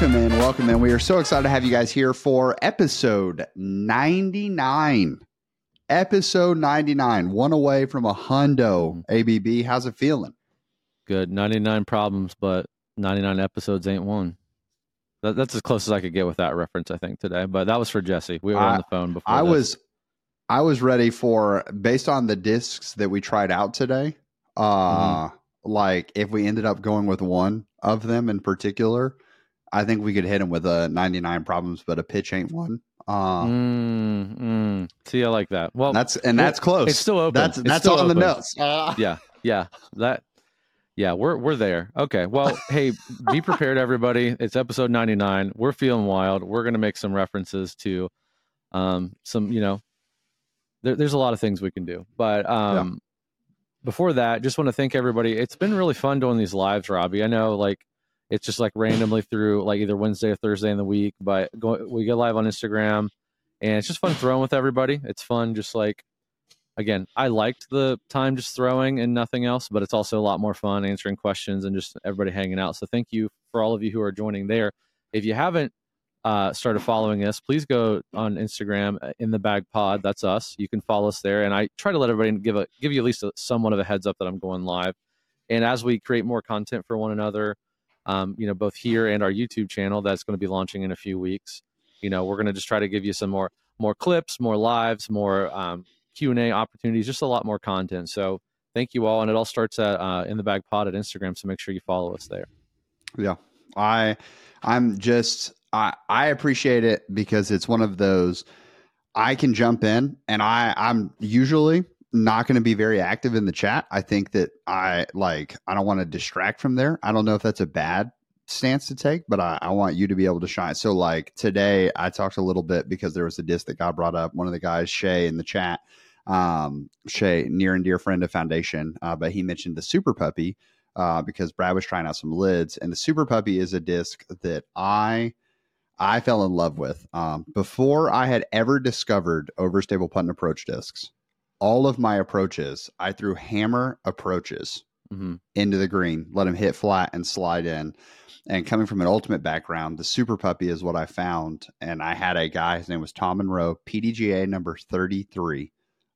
Welcome in. We are so excited to have you guys here for episode 99. Episode 99, one away from a hundo. ABB, how's it feeling? Good. 99 problems, but 99 episodes ain't one. That's as close as I could get with that reference, I think, today. But that was for Jesse. We were on the phone before I was ready for, based on the discs that we tried out today, like if we ended up going with one of them in particular, I think we could hit him with a 99 problems, but a pitch ain't one. See, I like that. Well, that's close. It's still open. That's still on the notes. Yeah, we're there. Okay. Well, hey, be prepared, everybody. It's episode 99. We're feeling wild. We're going to make some references to some, there's a lot of things we can do. But before that, just want to thank everybody. It's been really fun doing these lives, Robbie. I know, it's just randomly through either Wednesday or Thursday in the week, but we get live on Instagram, and it's just fun throwing with everybody. It's fun, just again, I liked the time just throwing and nothing else, but it's also a lot more fun answering questions and just everybody hanging out. So thank you for all of you who are joining there. If you haven't started following us, please go on Instagram, In the Bag Pod. That's us. You can follow us there, and I try to let everybody give you at least somewhat of a heads up that I'm going live. And as we create more content for one another, both here and our YouTube channel that's going to be launching in a few weeks, we're going to just try to give you some more clips, more lives, more Q&A opportunities, just a lot more content. So thank you all. And it all starts at In the Bag Pod at Instagram. So make sure you follow us there. Yeah. I appreciate it because it's one of those, I can jump in, and I'm usually not going to be very active in the chat. I think that I don't want to distract from there. I don't know if that's a bad stance to take, but I want you to be able to shine. So today I talked a little bit because there was a disc that got brought up. One of the guys, Shay, in the chat, Shay, near and dear friend of Foundation, but he mentioned the Super Puppy because Brad was trying out some lids, and the Super Puppy is a disc that I fell in love with before I had ever discovered overstable putt and approach discs. All of my approaches, I threw hammer approaches into the green, let them hit flat and slide in. And coming from an ultimate background, the Super Puppy is what I found. And I had a guy, his name was Tom Monroe, PDGA number 33.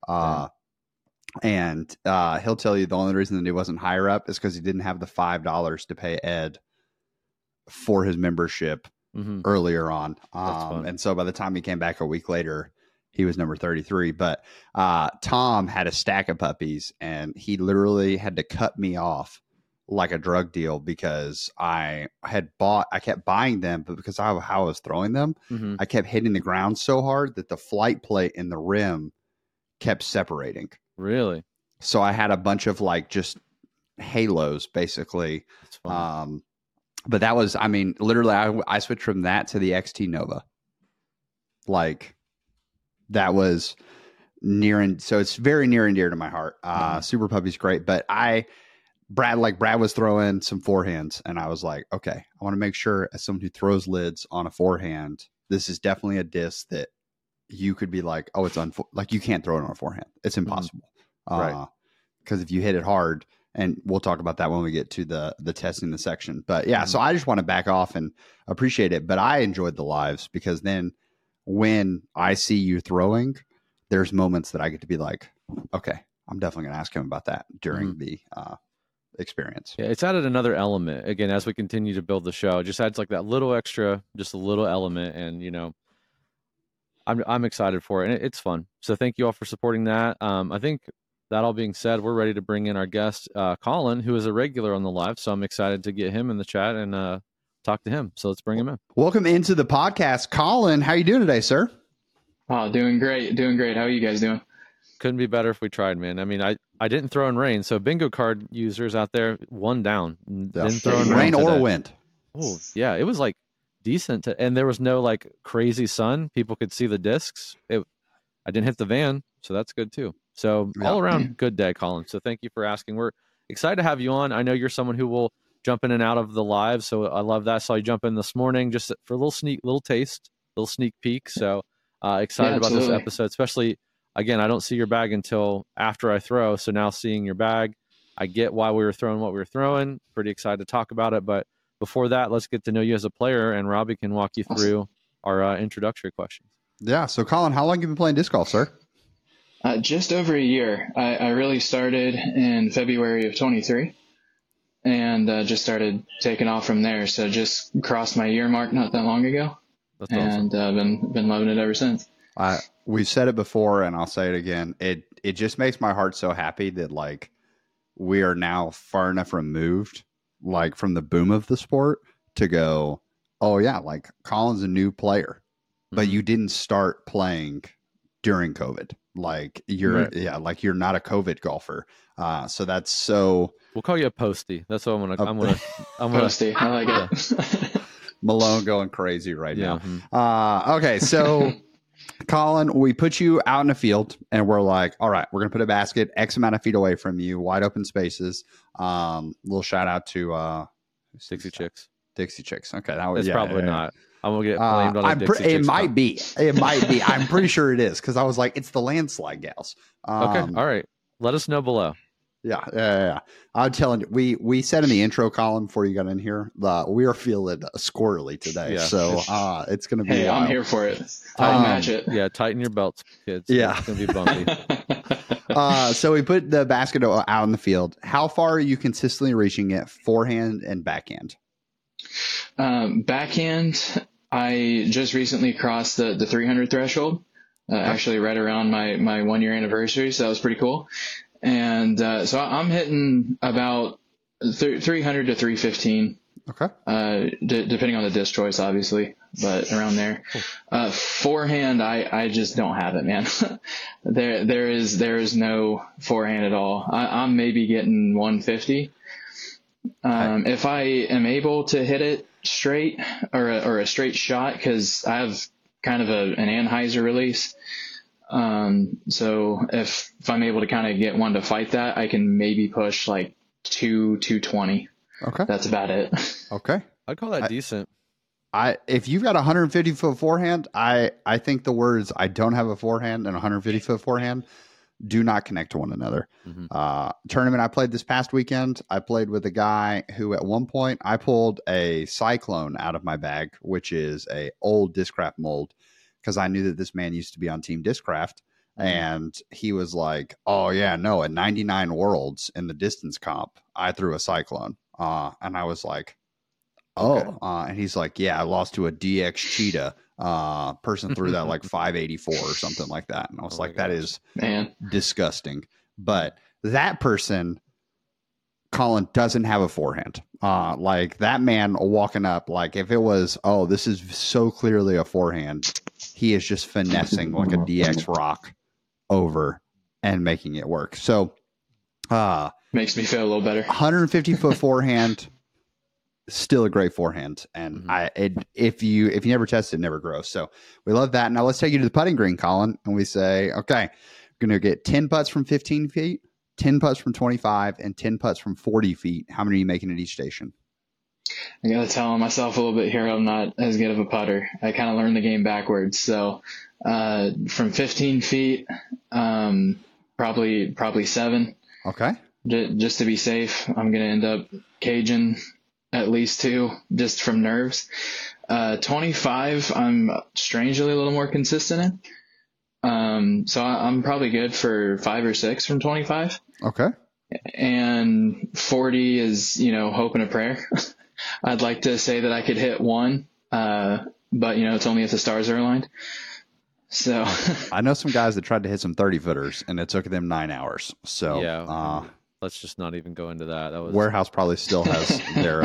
And he'll tell you the only reason that he wasn't higher up is because he didn't have the $5 to pay Ed for his membership earlier on. And so by the time he came back a week later, he was number 33. But Tom had a stack of puppies, and he literally had to cut me off like a drug deal because I kept buying them, but because of how I was throwing them, I kept hitting the ground so hard that the flight plate and the rim kept separating. Really? So I had a bunch of just halos, basically. That's funny. But that was, literally I switched from that to the XT Nova. That was so it's very near and dear to my heart. Super Puppy's great, but Brad was throwing some forehands, and I was like, okay, I want to make sure, as someone who throws lids on a forehand, this is definitely a disc that you could be like, oh, it's you can't throw it on a forehand. It's impossible. Right. Because if you hit it hard, and we'll talk about that when we get to the testing the section. But yeah, so I just want to back off and appreciate it. But I enjoyed the lives because then when I see you throwing, there's moments that I get to be like, okay, I'm definitely going to ask him about that during the experience. Yeah, it's added another element. Again, as we continue to build the show, it just adds that little extra, just a little element. And, I'm excited for it, and it's fun. So thank you all for supporting that. I think that all being said, we're ready to bring in our guest, Colin, who is a regular on the live. So I'm excited to get him in the chat and talk to him. So let's bring him in. Welcome into the podcast, Colin. How you doing today, sir? Oh, doing great. How are you guys doing? Couldn't be better if we tried, man. I didn't throw in rain. So bingo card users out there, one down. Didn't throw in rain or wind. Oh, yeah. It was decent. And there was no crazy sun. People could see the discs. I didn't hit the van. So that's good too. So all around good day, Colin. So thank you for asking. We're excited to have you on. I know you're someone who will jump in and out of the live. So I love that. Saw you jump in this morning just for a little sneak peek. So excited about this episode, especially, again, I don't see your bag until after I throw. So now seeing your bag, I get why we were throwing what we were throwing. Pretty excited to talk about it. But before that, let's get to know you as a player, and Robbie can walk you through our introductory questions. Yeah. So, Colin, how long have you been playing disc golf, sir? Just over a year. I really started in February of 23 and just started taking off from there. So just crossed my year mark not that long ago. That's awesome. And been loving it ever since. We've said it before, and I'll say it again. It just makes my heart so happy that like we are now far enough removed, like from the boom of the sport, to go, oh yeah, like Colin's a new player, but you didn't start playing during COVID. Like you're you're not a COVID golfer. So that's so. We'll call you a postie. That's what I'm gonna postie. I like it. Malone going crazy right now. Mm-hmm. Okay, so Colin, we put you out in a field and we're like, all right, we're going to put a basket X amount of feet away from you, wide open spaces. Little shout out to Dixie Chicks. Dixie Chicks. Okay. It's probably not. I'm going to get blamed on Dixie Chicks. It might be. It might be. I'm pretty sure it is because I was like, it's the landslide gals. Okay. All right. Let us know below. Yeah. I'm telling you, we said in the intro column before you got in here that we are feeling squirrely today. Yeah. So it's going to be. Hey, I'm here for it. I'll match it. Yeah, tighten your belts, kids. Yeah, it's going to be bumpy. So we put the basket out in the field. How far are you consistently reaching it, forehand and backhand? Backhand, I just recently crossed the 300 threshold. Actually, right around my 1 year anniversary, so that was pretty cool. And so I'm hitting about 300 to 315. Okay. Depending on the disc choice, obviously, but around there. Cool. Forehand, I just don't have it, man. there is no forehand at all. I'm maybe getting 150. If I am able to hit it straight or a straight shot, because I have kind of an Anheuser release. So if I'm able to kind of get one to fight that, I can maybe push like 220. Okay. That's about it. Okay. I'd call that decent. If you've got a 150-foot forehand, I think the words "I don't have a forehand" and 150-foot forehand do not connect to one another. Mm-hmm. Tournament I played this past weekend, I played with a guy who at one point I pulled a Cyclone out of my bag, which is a old Discraft mold, because I knew that this man used to be on Team Discraft. And he was like, oh yeah, no, at 99 Worlds in the distance comp, I threw a Cyclone. And I was like, oh, okay. And he's like, yeah, I lost to a DX Cheetah. Person threw that like 584 or something like that. And I was like, that is disgusting. But that person, Colin, doesn't have a forehand. Like that man walking up, like if it was, oh, this is so clearly a forehand, he is just finessing like a DX rock over and making it work. So makes me feel a little better. 150-foot forehand, still a great forehand. And if you never test it, never grows. So we love that. Now let's take you to the putting green, Colin, and we say, okay, we're going to get 10 putts from 15 feet, 10 putts from 25, and 10 putts from 40 feet. How many are you making at each station? I got to tell myself a little bit here, I'm not as good of a putter. I kind of learned the game backwards. So from 15 feet, probably 7. Okay. Just to be safe, I'm going to end up caging at least 2 just from nerves. 25, I'm strangely a little more consistent in. So I'm probably good for 5 or 6 from 25. Okay. And 40 is, hope and a prayer. I'd like to say that I could hit 1, but it's only if the stars are aligned. So I know some guys that tried to hit some 30-footers and it took them 9 hours. So yeah, let's just not even go into that. That was Warehouse probably still has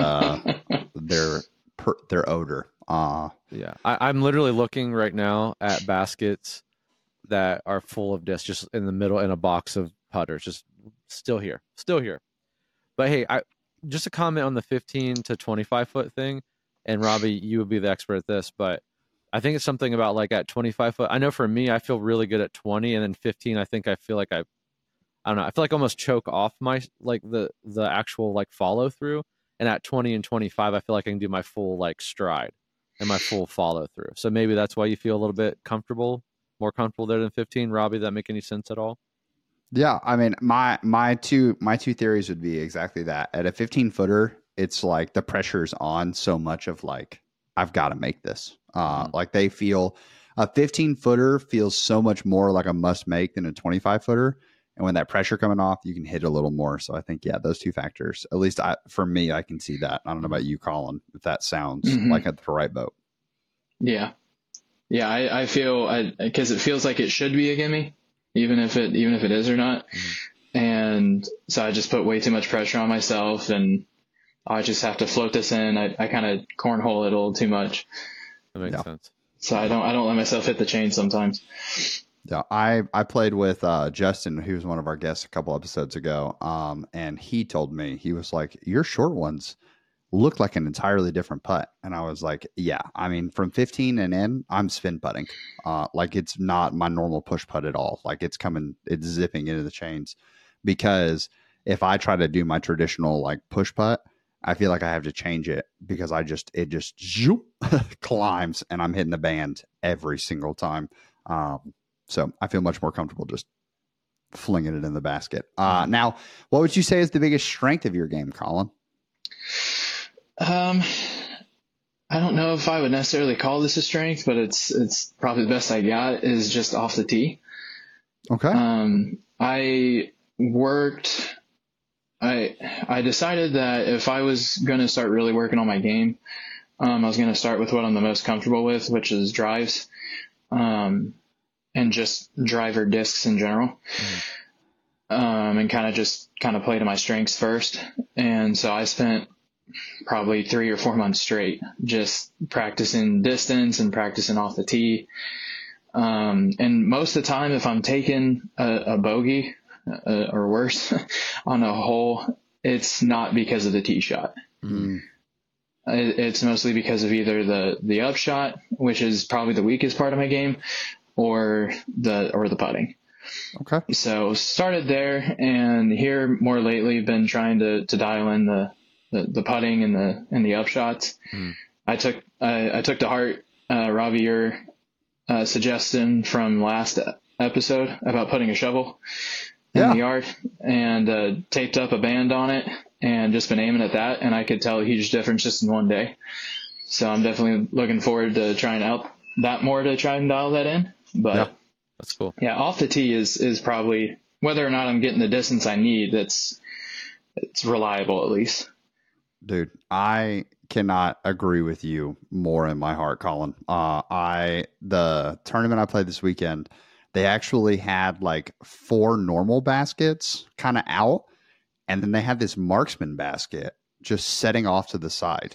their odor. Yeah, I'm literally looking right now at baskets that are full of discs, just in the middle in a box of putters, just still here. But hey, just a comment on the 15 to 25 foot thing, and Robbie, you would be the expert at this, but I think it's something about like at 25 foot. I know for me, I feel really good at 20, and then 15, I think I feel like I don't know. I feel like I almost choke off my like the actual like follow through, and at 20 and 25, I feel like I can do my full like stride and my full follow through. So maybe that's why you feel a little bit more comfortable there than 15. Robbie, that make any sense at all? Yeah, I mean, my two theories would be exactly that. At a 15-footer, it's like the pressure's on so much of like, I've got to make this. Like they feel a 15 footer feels so much more like a must make than a 25 footer. And when that pressure coming off, you can hit a little more. So I think, yeah, those two factors, at least for me, I can see that. I don't know about you, Colin, if that sounds like at the right boat. Yeah. Yeah. I feel, because it feels like it should be a gimme, even if it is or not. And so I just put way too much pressure on myself, and I just have to float this in. I kind of cornhole it a little too much. That makes sense. So I don't let myself hit the chain sometimes. Yeah, I played with Justin, who was one of our guests a couple episodes ago, and he told me, he was like, your short ones look like an entirely different putt. And I was like, yeah, I mean, from 15 and in, I'm spin putting. Like it's not my normal push putt at all. Like it's zipping into the chains, because if I try to do my traditional like push putt, I feel like I have to change it, because it just zoop, climbs, and I'm hitting the band every single time. So I feel much more comfortable just flinging it in the basket. Now, what would you say is the biggest strength of your game, Colin? I don't know if I would necessarily call this a strength, but it's probably the best I got is just off the tee. Okay. I decided that if I was going to start really working on my game, I was going to start with what I'm the most comfortable with, which is drives. And just driver discs in general, and kind of play to my strengths first. And so I spent probably 3 or 4 months straight just practicing distance and practicing off the tee. And most of the time, if I'm taking a bogey or worse on a hole, it's not because of the tee shot. It's mostly because of either the upshot, which is probably the weakest part of my game, or the putting. Okay. So started there, and here more lately been trying to dial in the putting and the upshots. I took to heart Ravi, your suggestion from last episode about putting a shovel in the yard, and taped up a band on it and just been aiming at that, and I could tell a huge difference just in one day. So I'm definitely looking forward to trying out that more to try and dial that in. But that's cool. Yeah, off the tee is probably, whether or not I'm getting the distance I need, it's reliable at least. Dude, I cannot agree with you more in my heart, Colin. The tournament I played this weekend, they actually had like 4 normal baskets kind of out, and then they had this marksman basket just setting off to the side.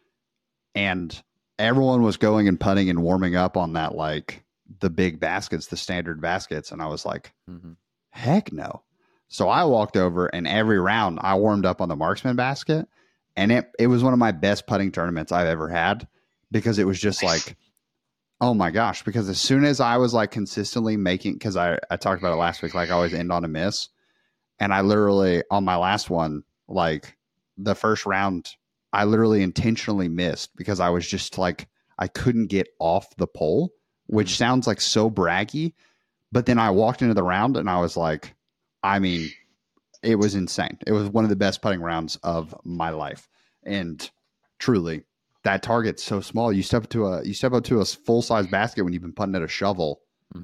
And everyone was going and putting and warming up on that, like the big baskets, the standard baskets. And I was like, heck no. So I walked over, and every round I warmed up on the marksman basket, and it was one of my best putting tournaments I've ever had, because it was just like, oh my gosh. Because as soon as I was like consistently making, because I talked about it last week, like I always end on a miss. And I literally, on my last one, like the first round, I literally intentionally missed because I was just like, I couldn't get off the pole, which sounds like so braggy. But then I walked into the round and I was like, I mean, it was insane. It was one of the best putting rounds of my life. And truly, that target's so small. You step up to a full size basket when you've been putting at a shovel.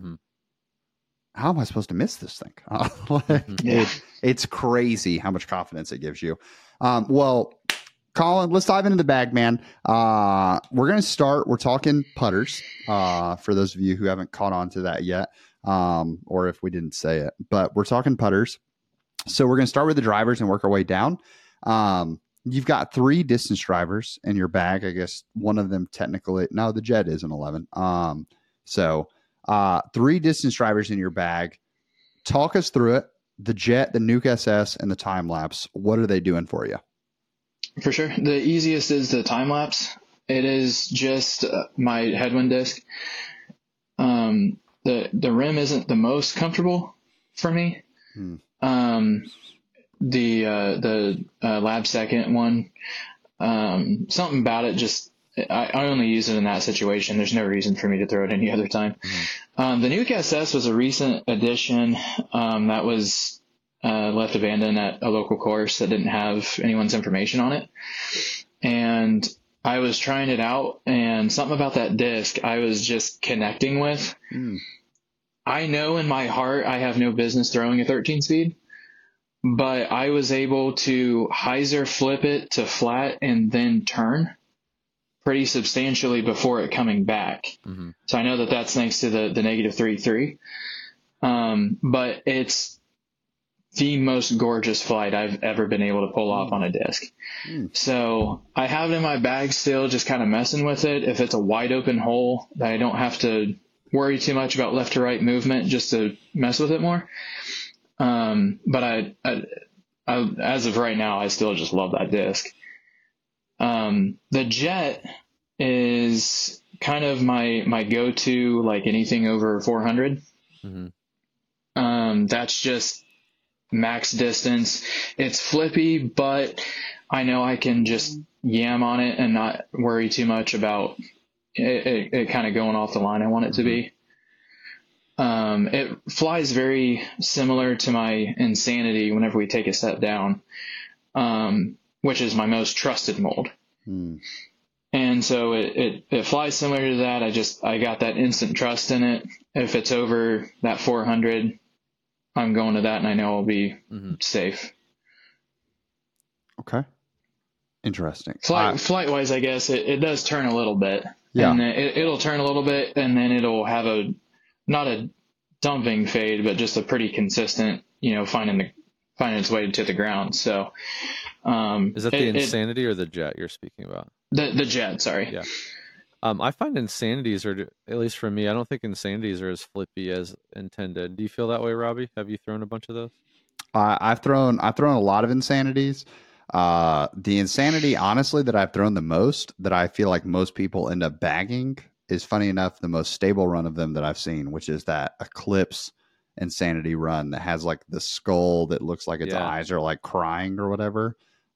How am I supposed to miss this thing? It's crazy how much confidence it gives you. Well, Colin, let's dive into the bag, man. We're going to start. We're talking putters for those of you who haven't caught on to that yet, or if we didn't say it. But we're talking putters. So we're going to start with the drivers and work our way down. You've got 3 distance drivers in your bag. I guess one of them technically, no, the Jet is an 11. So 3 distance drivers in your bag. Talk us through it. The Jet, the Nuke SS, and the Time Lapse. What are they doing for you? For sure. The easiest is the Time Lapse. It is just my headwind disc. The rim isn't the most comfortable for me. The Lab Second one, something about it just, I only use it in that situation. There's no reason for me to throw it any other time. The Nuke SS was a recent addition that was left abandoned at a local course that didn't have anyone's information on it. And I was trying it out, and something about that disc I was just connecting with. I know in my heart I have no business throwing a 13 speed, but I was able to hyzer flip it to flat and then turn pretty substantially before it coming back. So I know that that's thanks to the negative 3.3. But it's the most gorgeous flight I've ever been able to pull off on a disc. So I have it in my bag still, just kind of messing with it. If it's a wide open hole that I don't have to worry too much about left to right movement, just to mess with it more. But I as of right now, I still just love that disc. The Jet is kind of my go-to, like anything over 400. That's just max distance. It's flippy, but I know I can just yam on it and not worry too much about it kind of going off the line I want it to be. It flies very similar to my Insanity whenever we take a step down, which is my most trusted mold. And so it flies similar to that. I got that instant trust in it. If it's over that 400, I'm going to that, and I know I'll be safe. Okay. Interesting. Flight wise, I guess it does turn a little bit. Yeah. And it'll turn a little bit, and then it'll have not a dumping fade, but just a pretty consistent, finding its way to the ground. So, is that the Insanity or the Jet you're speaking about? The Jet, sorry. Yeah. I find Insanities are, at least for me, I don't think Insanities are as flippy as intended. Do you feel that way, Robbie? Have you thrown a bunch of those? I've thrown a lot of Insanities. The Insanity, honestly, that I've thrown the most, that I feel like most people end up bagging, is, funny enough, the most stable run of them that I've seen, which is that Eclipse Insanity run that has like the skull that looks like its eyes are like crying or whatever.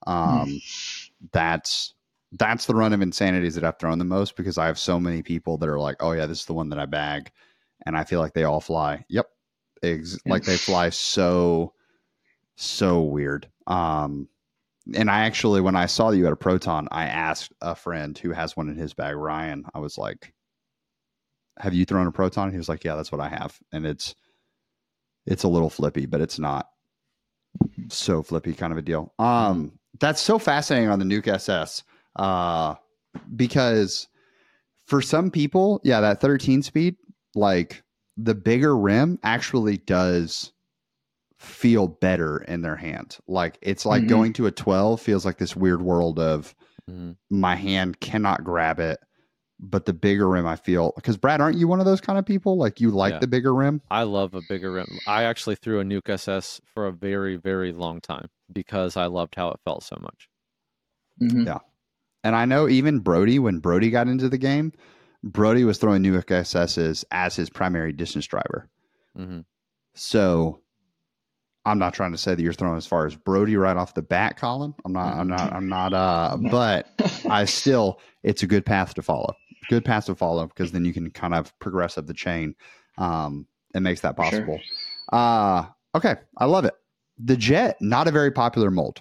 That's the run of Insanities that I've thrown the most, because I have so many people that are like, oh yeah, this is the one that I bag. And I feel like they all fly. Yep. Like they fly so weird. And I actually, when I saw that you had a Proton, I asked a friend who has one in his bag, Ryan, I was like, have you thrown a Proton? He was like, yeah, that's what I have. And it's a little flippy, but it's not so flippy kind of a deal. That's so fascinating on the Nuke SS. Because for some people, that 13 speed, like the bigger rim actually does feel better in their hand. Like it's like going to a 12 feels like this weird world of my hand cannot grab it, but the bigger rim I feel, because Brad, aren't you one of those kind of people? Like you like the bigger rim? I love a bigger rim. I actually threw a Nuke SS for a very, very long time because I loved how it felt so much. Yeah. And I know even Brody, when Brody got into the game, Brody was throwing Nuke SSs as his primary distance driver. So I'm not trying to say that you're throwing as far as Brody right off the bat, Colin. I'm not, but I still, it's a good path to follow. Because then you can kind of progress up the chain. It makes that possible. Sure. Okay. I love it. The Jet, not a very popular mold,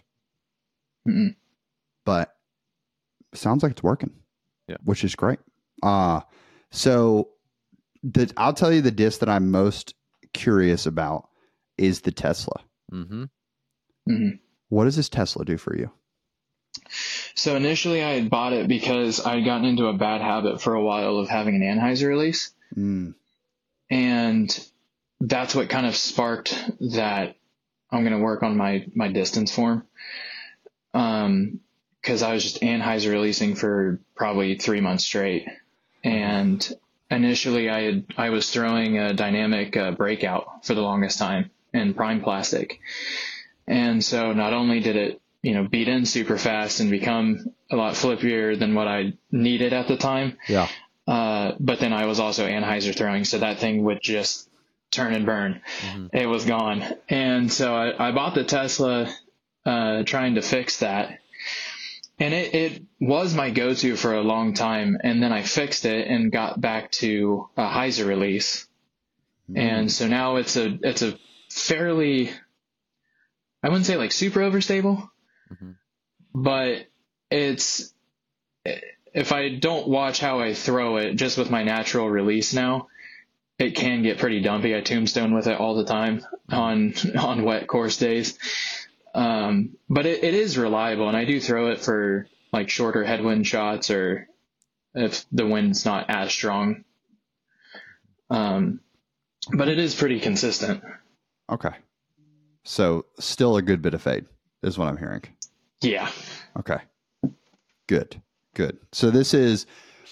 but sounds like it's working, which is great. So I'll tell you the disc that I'm most curious about is the Tesla. What does this Tesla do for you? So initially I had bought it because I'd gotten into a bad habit for a while of having an Anheuser release. And that's what kind of sparked that I'm going to work on my distance form. Cause I was just Anheuser releasing for probably 3 months straight. And initially I was throwing a dynamic breakout for the longest time in prime plastic. And so not only did it, beat in super fast and become a lot flippier than what I needed at the time. Yeah. But then I was also Anheuser throwing, so that thing would just turn and burn. It was gone. And so I bought the Tesla, trying to fix that. And it was my go-to for a long time. And then I fixed it and got back to a hyzer release. And so now it's a fairly I wouldn't say like super overstable, Mm-hmm. but it's, if I don't watch how I throw it, just with my natural release now, it can get pretty dumpy. I tombstone with it all the time on wet course days. But it is reliable, and I do throw it for like shorter headwind shots, or if the wind's not as strong. But it is pretty consistent. Okay. So still a good bit of fade is what I'm hearing. Yeah. Okay. Good. So this is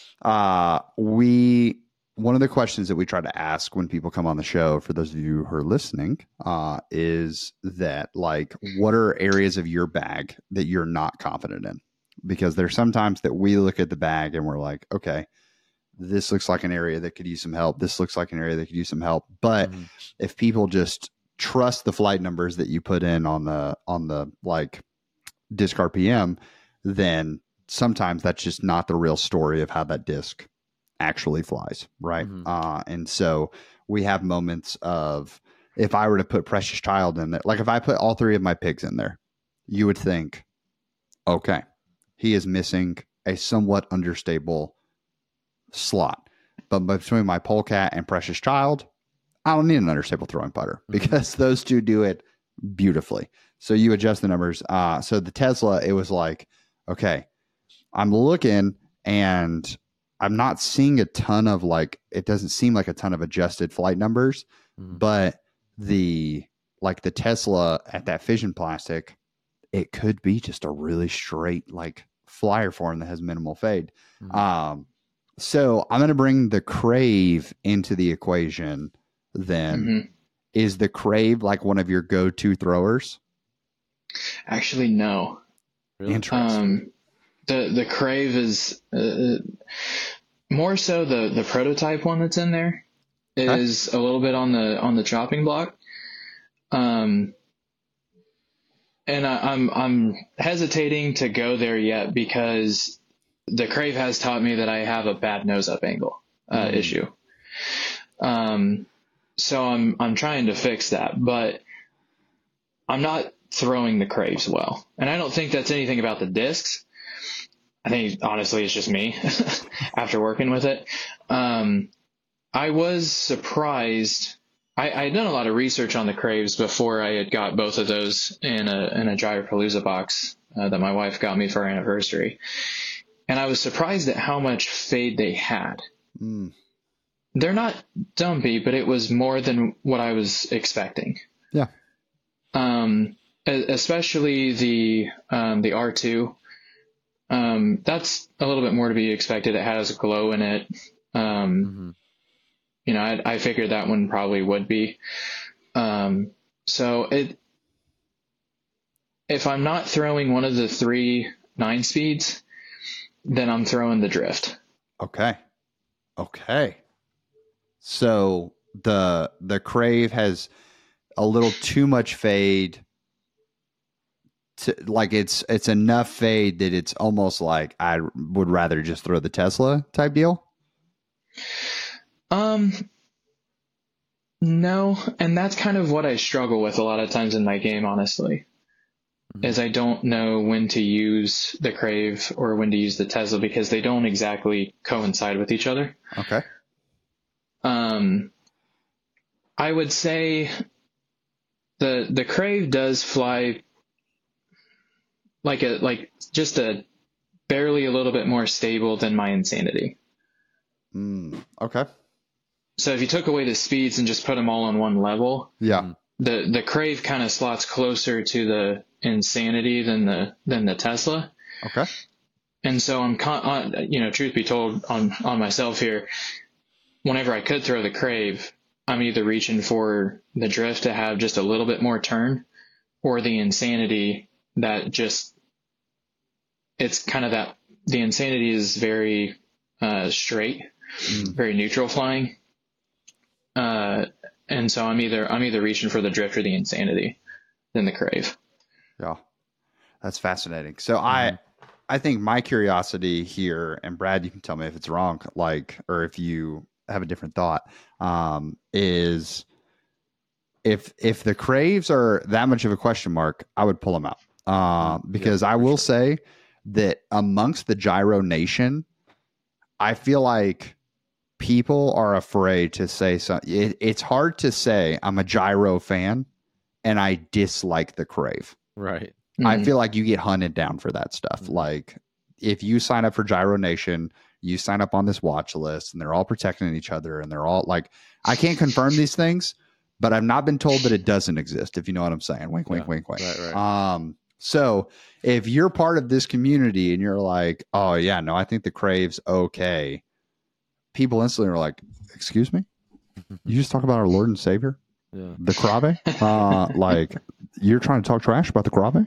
one of the questions that we try to ask when people come on the show, for those of you who are listening, is that, like, what are areas of your bag that you're not confident in? Because there's sometimes that we look at the bag and we're like, okay, this looks like an area that could use some help. This looks like an area that could use some help. But if people just trust the flight numbers that you put in on the like disc RPM, then sometimes that's just not the real story of how that disc actually flies, right? And so we have moments of, if I were to put Precious Child in there, like if I put all three of my pigs in there, you would think, okay, he is missing a somewhat understable slot. But between my Polecat and Precious Child, I don't need an understable throwing putter, because those two do it beautifully. So you adjust the numbers. So the Tesla, it was like, okay, I'm looking and I'm not seeing a ton of, like, it doesn't seem like a ton of adjusted flight numbers, but the Tesla at that fission plastic, it could be just a really straight, like, flyer form that has minimal fade. So I'm going to bring the Crave into the equation then. Is the Crave like one of your go-to throwers? Actually, no. Really? Interesting. The Crave is more so the prototype one that's in there is a little bit on the chopping block. And I'm hesitating to go there yet, because the Crave has taught me that I have a bad nose up angle issue. So I'm trying to fix that, but I'm not throwing the Craves well. And I don't think that's anything about the discs. I think honestly it's just me after working with it. I was surprised. I had done a lot of research on the Craves before I had got both of those in a Gyropalooza box that my wife got me for our anniversary. And I was surprised at how much fade they had. They're not dumpy, but it was more than what I was expecting. Yeah. Especially the R2. That's a little bit more to be expected. It has glow in it. You know, I figured that one probably would be. So if I'm not throwing one of the 3 9-speeds, then I'm throwing the Drift. Okay. So the Crave has a little too much fade. Like it's enough fade that it's almost like I would rather just throw the Tesla type deal. No, and that's kind of what I struggle with a lot of times in my game, honestly, is I don't know when to use the Crave or when to use the Tesla, because they don't exactly coincide with each other. Okay. I would say the Crave does fly like just barely a little bit more stable than my Insanity. Okay. So if you took away the speeds and just put them all on one level, yeah, the Crave kind of slots closer to the Insanity than the Tesla. Okay. And so I'm, truth be told, on myself here, whenever I could throw the Crave, I'm either reaching for the Drift to have just a little bit more turn, or the Insanity that just, it's kind of that, the Insanity is very straight, very neutral flying. And so I'm either reaching for the Drift or the Insanity than the Crave. Yeah. That's fascinating. So I think my curiosity here, and Brad, you can tell me if it's wrong, like, or if you have a different thought, is if the Craves are that much of a question mark, I would pull them out. Because I will say that amongst the Gyro Nation, I feel like people are afraid to say something. It's hard to say I'm a Gyro fan and I dislike the Crave. Right. I feel like you get hunted down for that stuff. Like if you sign up for Gyro Nation, you sign up on this watch list and they're all protecting each other and they're all like, I can't confirm these things, but I've not been told that it doesn't exist. If you know what I'm saying, wink, wink, wink, wink. Right. So if you're part of this community and you're like, oh yeah, no, I think the Crave's okay. People instantly are like, excuse me, you just talk about our Lord and Savior, the Crave? Like you're trying to talk trash about the Crave?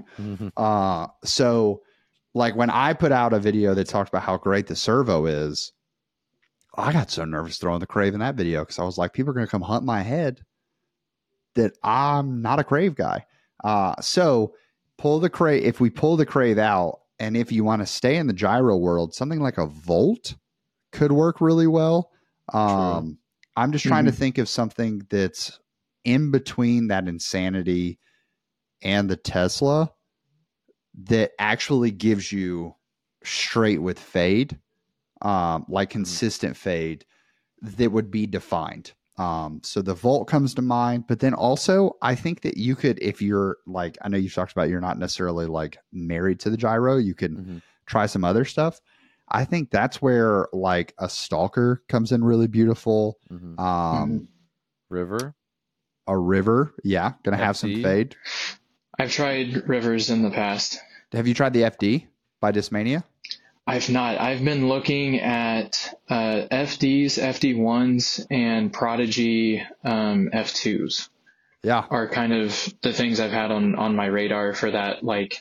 So like when I put out a video that talked about how great the servo is, I got so nervous throwing the Crave in that video because I was like, people are going to come hunt my head that I'm not a Crave guy. So pull the Crave. If we pull the Crave out, and if you want to stay in the gyro world, something like a Volt could work really well. I'm just trying to think of something that's in between that Insanity and the Tesla that actually gives you straight with fade, like consistent fade that would be defined. So the Volt comes to mind, but then also I think that you could, if you're like, I know you've talked about, you're not necessarily like married to the gyro, you could try some other stuff. I think that's where like a Stalker comes in really beautiful. River. A River. Yeah. Going to have some fade. I've tried Rivers in the past. Have you tried the FD by Discmania? I've not. I've been looking at FDs, FD1s, and Prodigy F2s. Yeah. Are kind of the things I've had on my radar for that like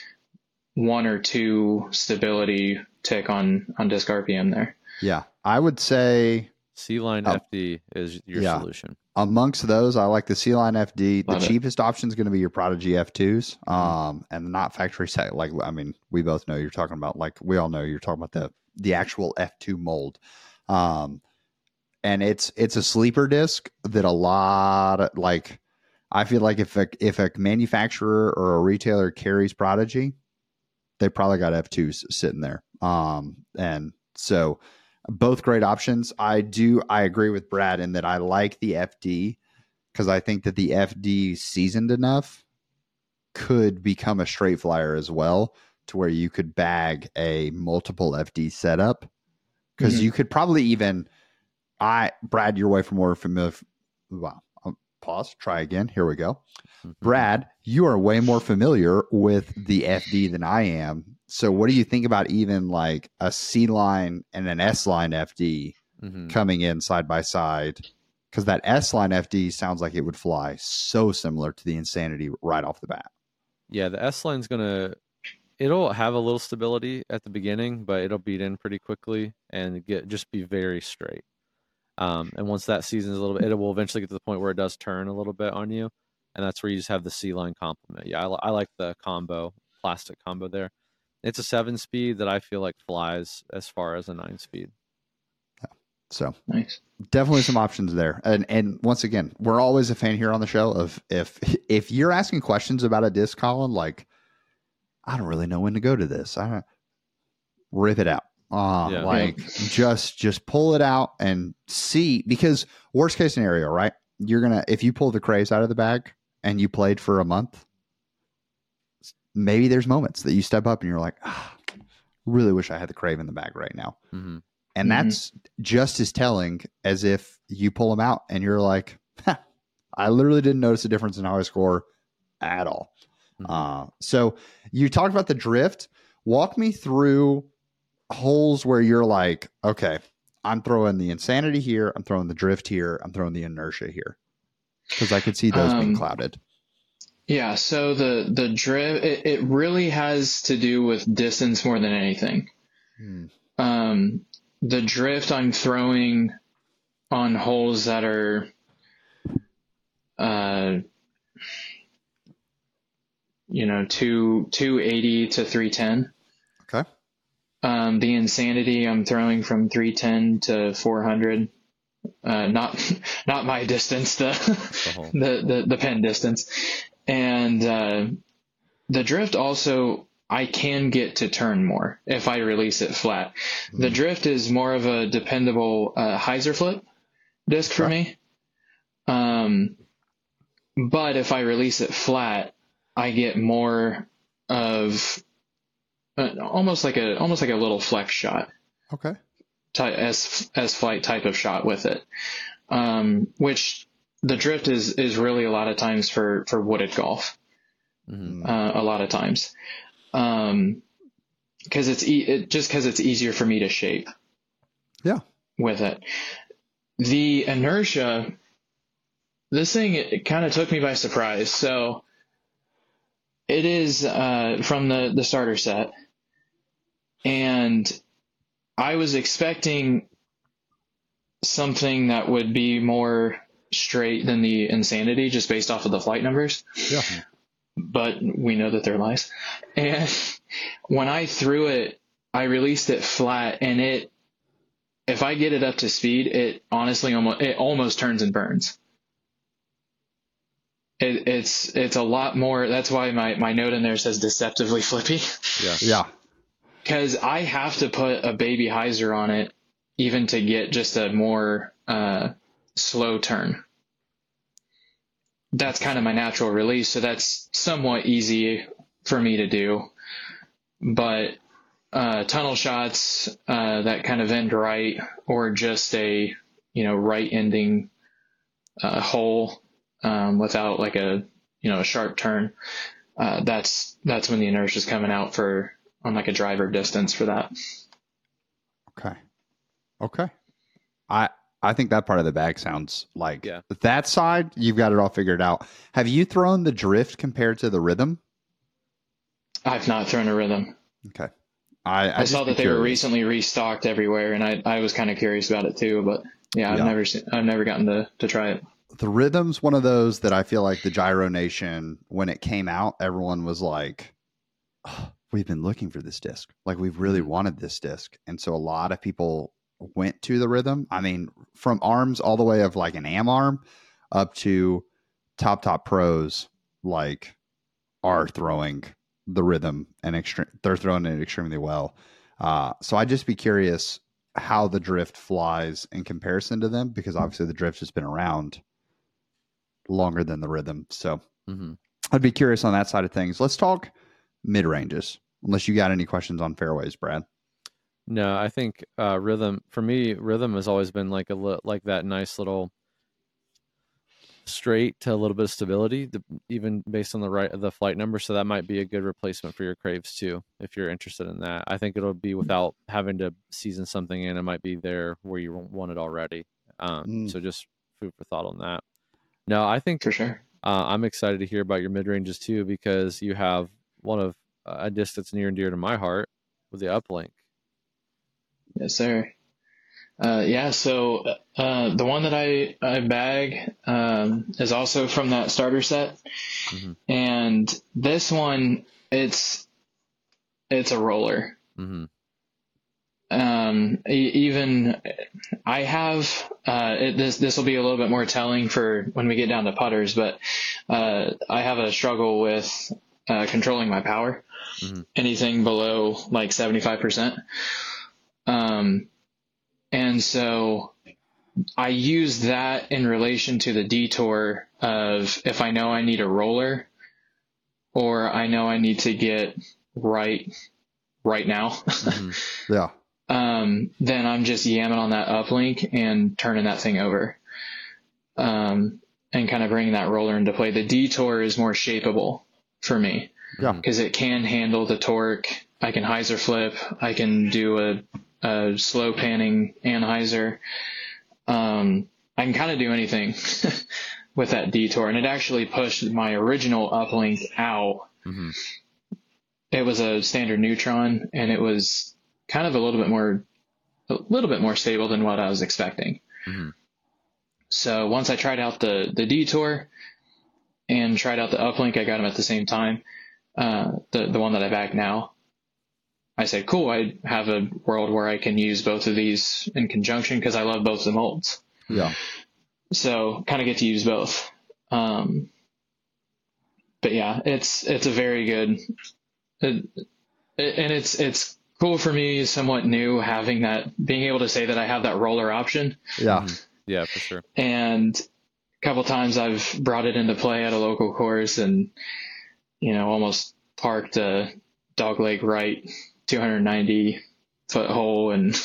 1 or 2 stability tick on disc RPM there. Yeah. I would say C-Line FD is your solution. Amongst those, I like the C-Line FD. Love the it. cheapest option is going to be your Prodigy F2s, and not factory set. Like, I mean, we both know you're talking about. Like, we all know you're talking about the actual F2 mold, and it's a sleeper disc that a lot of, like. I feel like if a manufacturer or a retailer carries Prodigy, they probably got F2s sitting there, and so. Both great options. I agree with Brad in that I like the FD because I think that the FD seasoned enough could become a straight flyer as well to where you could bag a multiple FD setup because you could probably even Brad, you're way from more familiar. Wow. Pause. Try again. Here we go. Brad, you are way more familiar with the FD than I am. So what do you think about even like a C-Line and an S-Line FD coming in side by side? Because that S-Line FD sounds like it would fly so similar to the Insanity right off the bat. Yeah, the S-Line's it'll have a little stability at the beginning, but it'll beat in pretty quickly and just be very straight. And once that seasons a little bit, it will eventually get to the point where it does turn a little bit on you. And that's where you just have the C-Line complement. Yeah, I like the plastic combo there. It's a 7-speed that I feel like flies as far as a 9-speed. Yeah. So nice. Definitely some options there. And once again, we're always a fan here on the show of if you're asking questions about a disc, Colin, like, I don't really know when to go to this. Rip it out. Just pull it out and see, because worst case scenario, right? If you pull the Craves out of the bag and you played for a month, maybe there's moments that you step up and you're like, really wish I had the Crave in the bag right now. And that's just as telling as if you pull them out and you're like, I literally didn't notice a difference in how I score at all. So you talked about the drift. Walk me through holes where you're like, okay, I'm throwing the Insanity here, I'm throwing the drift here, I'm throwing the inertia here, because I could see those being clouded. Yeah, so the drift, it really has to do with distance more than anything. The drift I'm throwing on holes that are 280 to 310. Okay. The Insanity I'm throwing from 310 to 400. not my distance, the whole. the pin distance. And the drift also, I can get to turn more if I release it flat. The drift is more of a dependable hyzer flip disc for me. But if I release it flat, I get more of almost like a little flex shot. Okay. S flight type of shot with it. Which the drift is really a lot of times for wooded golf. A lot of times. Cause it's easier for me to shape. Yeah. With it. The inertia, this thing, it kind of took me by surprise. So it is, from the starter set, and I was expecting something that would be more straight than the Insanity, just based off of the flight numbers. Yeah. But we know that they're lies. And when I threw it, I released it flat, and if I get it up to speed, it honestly almost turns and burns. It's a lot more. That's why my note in there says deceptively flippy. Yeah. Because I have to put a baby hyzer on it even to get just a more slow turn. That's kind of my natural release, so that's somewhat easy for me to do. But tunnel shots that kind of end right, or just a right ending hole without like a sharp turn, that's when the inertia is coming out on like a driver distance for that. Okay. I think that part of the bag sounds like Yeah. that side, you've got it all figured out. Have you thrown the drift compared to the rhythm? I've not thrown a rhythm. Okay. I saw that they were recently restocked everywhere, and I was kind of curious about it too, but yeah, I've never gotten to try it. The rhythm's one of those that I feel like the Gyro Nation, when it came out, everyone was like, oh, we've been looking for this disc. Like, we've really wanted this disc. And so a lot of people went to the rhythm. I mean, from arms all the way of like an AM arm up to top pros, like, are throwing the rhythm, and they're throwing it extremely well. So I'd just be curious how the drift flies in comparison to them, because obviously the drift has been around longer than the rhythm. So I'd be curious on that side of things. Let's talk mid ranges, unless you got any questions on fairways, Brad. No, I think rhythm, for me, rhythm has always been like like that nice little straight to a little bit of stability, even based on the flight number. So that might be a good replacement for your Craves too, if you're interested in that. I think it'll be without having to season something in. It might be there where you want it already. So just food for thought on that. No, I think for sure. I'm excited to hear about your mid ranges too, because you have one of a disc that's near and dear to my heart with the Uplink. Yes, sir. So the one that I bag is also from that starter set, and this one, it's a roller. Even I have this will be a little bit more telling for when we get down to putters, but I have a struggle with controlling my power. Anything below like 75%. And so I use that in relation to the detour of if I know I need a roller, or I know I need to get right now. Yeah. Then I'm just yamming on that uplink and turning that thing over. And kind of bringing that roller into play. The detour is more shapeable for me. Yeah. Because it can handle the torque. I can hyzer flip. I can do a slow panning anhyzer. I can kind of do anything with that detour, and it actually pushed my original uplink out. It was a standard Neutron, and it was kind of a little bit more stable than what I was expecting. So once I tried out the detour and tried out the uplink, I got them at the same time. The one that I back now, I said, cool, I have a world where I can use both of these in conjunction, because I love both the molds. Yeah. So kind of get to use both. But yeah, it's a very good, and it's cool for me, somewhat new, having that, being able to say that I have that roller option. Yeah. Yeah, for sure. And a couple times I've brought it into play at a local course and, almost parked a dogleg right 290-foot hole. And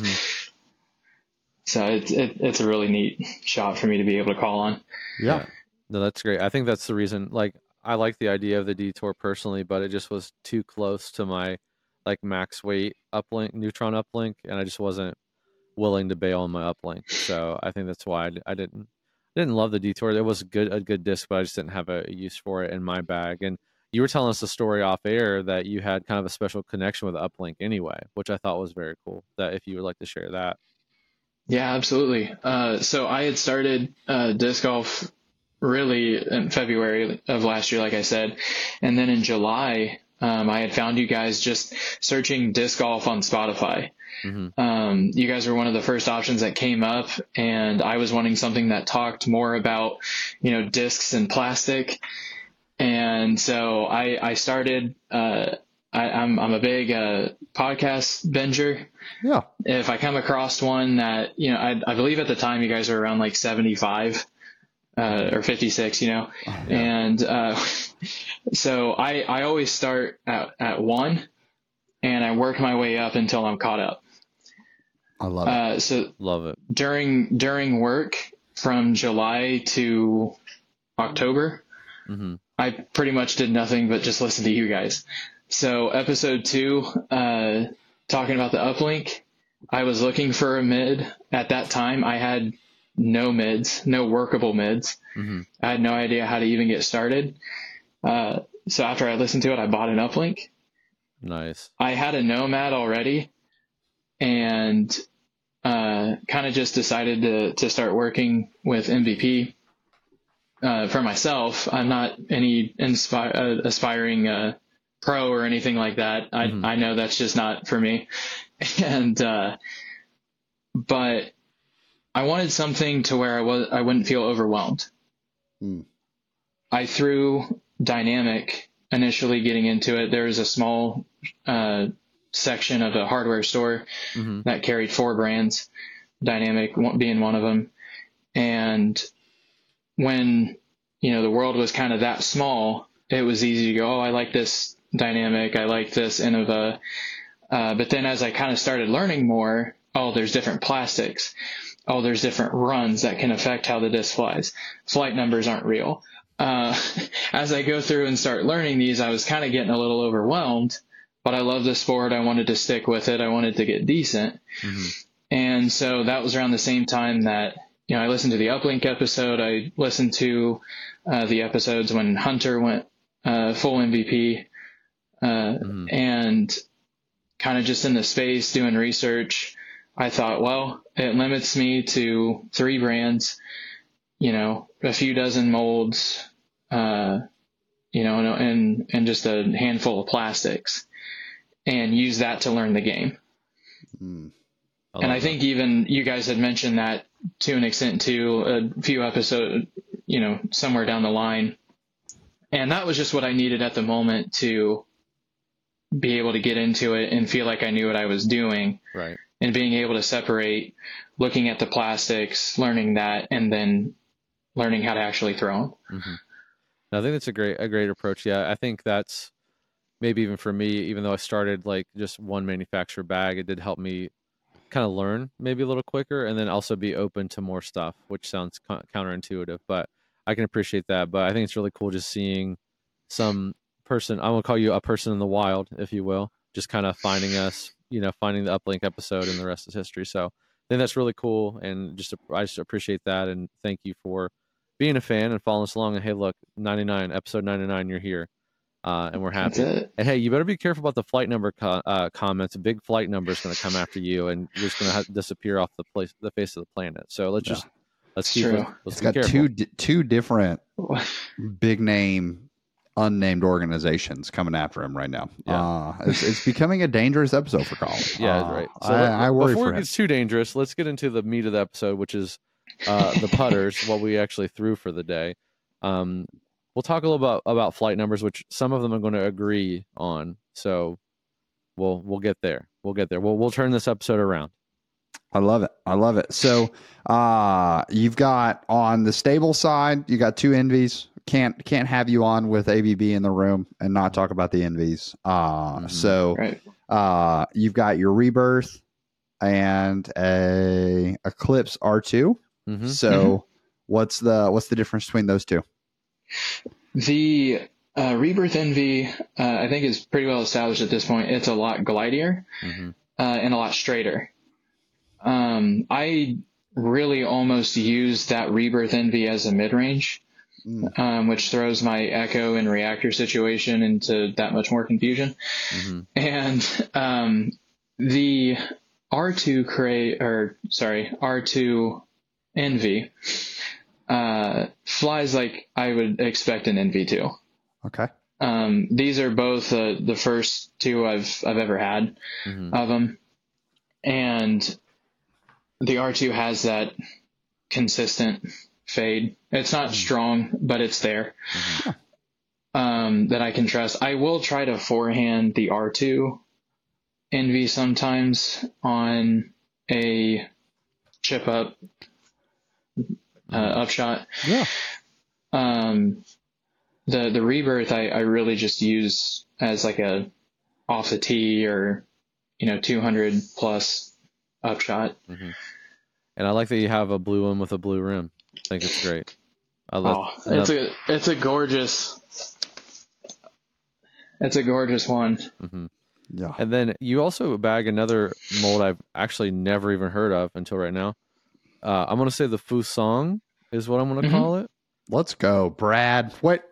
so it's a really neat shot for me to be able to call on. Yeah. No, that's great. I think that's the reason, like, I like the idea of the detour personally, but it just was too close to my like max weight uplink, neutron uplink, and I just wasn't willing to bail on my uplink. So I think that's why I didn't love the detour. It was a good disc, but I just didn't have a use for it in my bag. And you were telling us a story off air that you had kind of a special connection with uplink anyway, which I thought was very cool. That if you would like to share that. Yeah, absolutely. So I had started disc golf really in February of last year, like I said. And then in July, I had found you guys just searching disc golf on Spotify. You guys were one of the first options that came up, and I was wanting something that talked more about, discs and plastic. And so I started, I'm a big podcast binger. Yeah. If I come across one that, I believe at the time you guys were around like 75 or 56, Yeah. And so I always start at one, and I work my way up until I'm caught up. I love it. So Love it. during work from July to October, I pretty much did nothing but just listen to you guys. So episode 2, talking about the uplink, I was looking for a mid. At that time, I had no mids, no workable mids. I had no idea how to even get started. So after I listened to it, I bought an uplink. Nice. I had a Nomad already, and kind of just decided to start working with MVP for myself. I'm not any aspiring pro or anything like that. I know that's just not for me. And but I wanted something to where I wouldn't feel overwhelmed. I threw Dynamic initially getting into it. There was a small section of a hardware store that carried 4 brands, Dynamic being one of them. And when, the world was kind of that small, it was easy to go, oh, I like this Dynamic, I like this Innova. But then as I kind of started learning more, oh, there's different plastics. Oh, there's different runs that can affect how the disc flies. Flight numbers aren't real. As I go through and start learning these, I was kind of getting a little overwhelmed, but I love the sport. I wanted to stick with it. I wanted to get decent. And so that was around the same time that, I listened to the Uplink episode. I listened to the episodes when Hunter went full MVP, and kind of just in the space doing research. I thought, well, it limits me to 3 brands, a few dozen molds, and just a handful of plastics, and use that to learn the game. And I think even you guys had mentioned that to an extent too, a few episodes, somewhere down the line. And that was just what I needed at the moment to be able to get into it and feel like I knew what I was doing. Right. And being able to separate, looking at the plastics, learning that, and then learning how to actually throw them. I think that's a great approach. Yeah, I think that's maybe even for me, even though I started like just one manufacturer bag, it did help me kind of learn maybe a little quicker, and then also be open to more stuff, which sounds counterintuitive, but I can appreciate that. But I think it's really cool just seeing some person, I'm going to call you a person in the wild, if you will, just kind of finding us, finding the Uplink episode, and the rest is history. So I think that's really cool. And I just appreciate that. And thank you for being a fan and following us along. And hey, look, episode 99, you're here. And we're happy. And hey, you better be careful about the flight number comments. A big flight number is going to come after you, and you're just going to disappear off the face of the planet. So let's keep it. It's got two different big name, unnamed organizations coming after him right now. Yeah. It's becoming a dangerous episode for Colin. Yeah, right. So I worry before it gets too dangerous, let's get into the meat of the episode, which is the putters, what we actually threw for the day. We'll talk a little about flight numbers, which some of them I'm going to agree on. So we'll get there. We'll turn this episode around. I love it. So you've got on the stable side, you got two Envies. Can't have you on with ABB in the room and not talk about the Envies. So Right. You've got your Rebirth and a Eclipse R2. Mhm. So what's the difference between those two? The Rebirth Envy, I think, is pretty well established at this point. It's a lot glidier Mhm. and a lot straighter. I really almost used that Rebirth Envy as a mid-range, which throws my Echo and Reactor situation into that much more confusion. Mhm. And the R2 R2 Envy flies like I would expect an Envy to. Okay. These are both the first two I've ever had Mhm. of them, and the R2 has that consistent fade. It's not strong, but it's there. That I can trust. I will try to forehand the R2 Envy sometimes on a chip up upshot. Yeah. The Rebirth I really just use as like a off the tee or 200 plus upshot. Mhm. And I like that you have a blue one with a blue rim. I think it's great. It's a gorgeous one. Mhm. Yeah. And then you also bag another mold I've actually never even heard of until right now. I'm going to say the Fusong is what I'm going to call it. Let's go, Brad. What?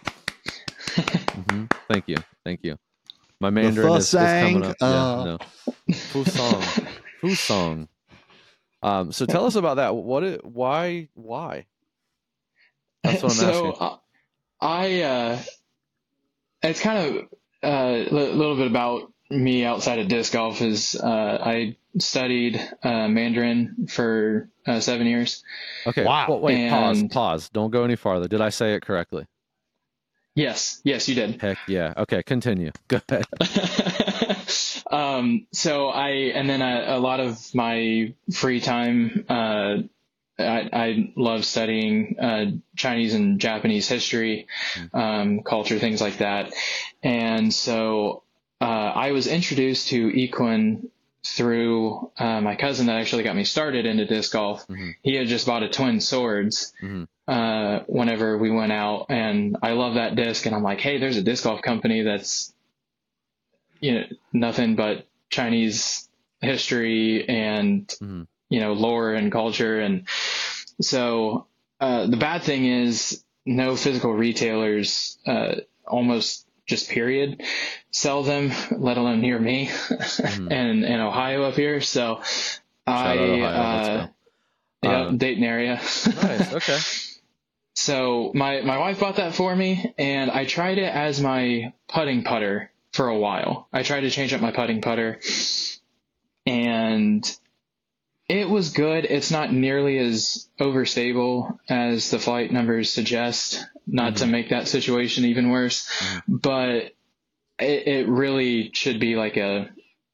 Thank you. My Mandarin is coming up. Fusang, Fusong. So tell us about that. Why? That's what I'm asking. It's kind of a little bit about me outside of disc golf is I studied Mandarin for 7 years. Okay. Wow. Well, wait, And- pause. Don't go any farther. Did I say it correctly? Yes, you did. Heck yeah. Okay, continue. Go ahead. So a lot of my free time, I love studying Chinese and Japanese history, culture, things like that. And so I was introduced to Equine through my cousin that actually got me started into disc golf. He had just bought a Twin Swords whenever we went out, and I love that disc. And I'm like, hey, there's a disc golf company that's nothing but Chinese history and lore and culture. And so the bad thing is no physical retailers almost just period sell them, let alone near me and in Ohio up here. So Ohio, Dayton area. Nice. Okay. So my wife bought that for me, and I tried it as my putting putter for a while. I tried to change up my putting putter, and it was good. It's not nearly as overstable as the flight numbers suggest, not to make that situation even worse, but it really should be like a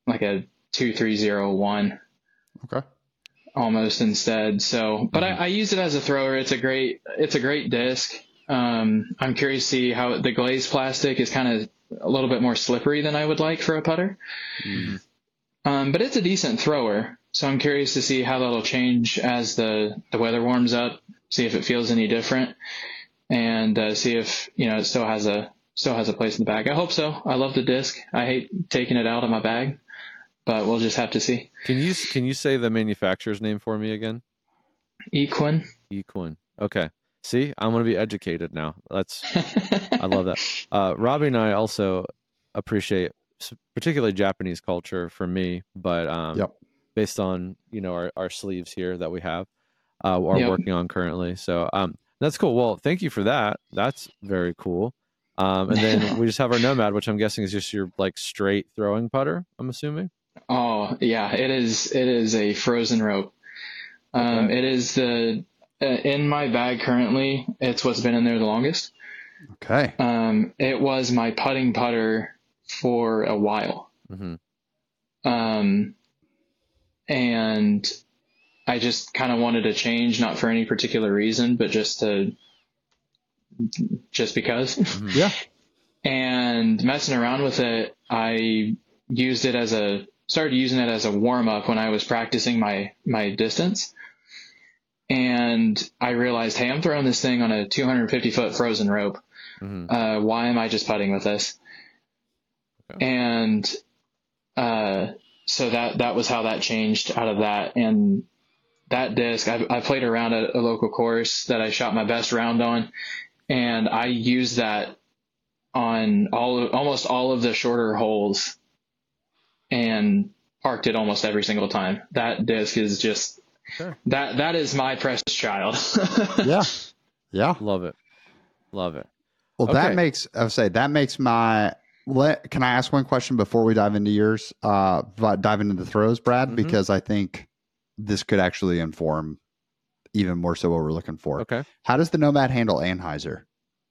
2301. Okay. Almost instead. So, but I use it as a thrower. It's a great disc. I'm curious to see how the glazed plastic is kind of a little bit more slippery than I would like for a putter. But it's a decent thrower. So I'm curious to see how that'll change as the weather warms up, see if it feels any different, and see if, it still has a place in the bag. I hope so. I love the disc. I hate taking it out of my bag, but we'll just have to see. Can you say the manufacturer's name for me again? Equine. Okay. See, I'm going to be educated now. I love that. Robbie and I also appreciate particularly Japanese culture for me, but based on, our sleeves here that we have, are working on currently. So that's cool. Well, thank you for that. That's very cool. And then we just have our Nomad, which I'm guessing is just your like straight throwing putter, I'm assuming. Oh yeah, it is a frozen rope. Okay. It is in my bag currently. It's what's been in there the longest. Okay. It was my putting putter for a while. Mm-hmm. And I just kind of wanted to change, not for any particular reason, but just because. Mm-hmm. Yeah. And messing around with it, I started using it as a warm up when I was practicing my distance. And I realized, hey, I'm throwing this thing on a 250-foot frozen rope. Mm-hmm. Why am I just putting with this? Okay. And so that was how that changed out of that. And that disc, I played around at a local course that I shot my best round on, and I used that on almost all of the shorter holes and parked it almost every single time. That disc is just Sure. that is my precious child. Yeah. Yeah. Love it. Love it. Well, Okay. that makes my. Can I ask one question before we dive into yours? Dive into the throws, Brad, Mhm. because I think this could actually inform even more so what we're looking for. Okay. How does the Nomad handle Anheuser?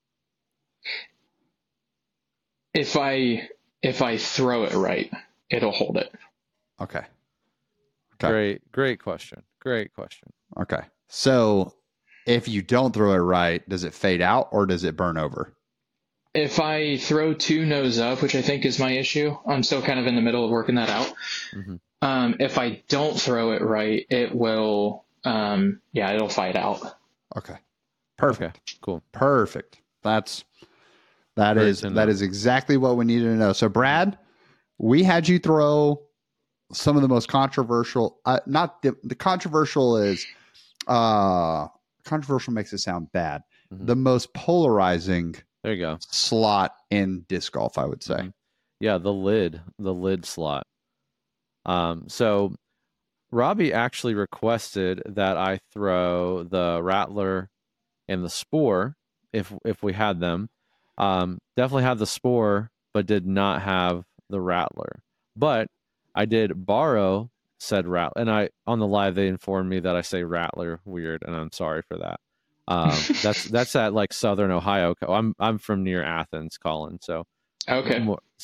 If I throw it right, it'll hold it. Okay. Okay. Great question. Great question. Okay. So if you don't throw it right, does it fade out or does it burn over? If I throw two nose up, which I think is my issue, I'm still kind of in the middle of working that out. Mm-hmm. If I don't throw it right, it will, it'll fight out. Okay. Perfect. Okay. Cool. Perfect. That Great is to know. exactly what we needed to know. So Brad, we had you throw some of the most controversial, not the controversial is, controversial makes it sound bad. Mhm. The most polarizing There you go. slot in disc golf, I would say. Mhm. Yeah, the lid slot. So Robbie actually requested that I throw the Rattler and the Spore if we had them. Definitely had the Spore, but did not have the Rattler. But I did borrow said Rattler, and on the live they informed me that I say Rattler weird, and I'm sorry for that. That's at like Southern Ohio. I'm from near Athens, Colin. So Okay.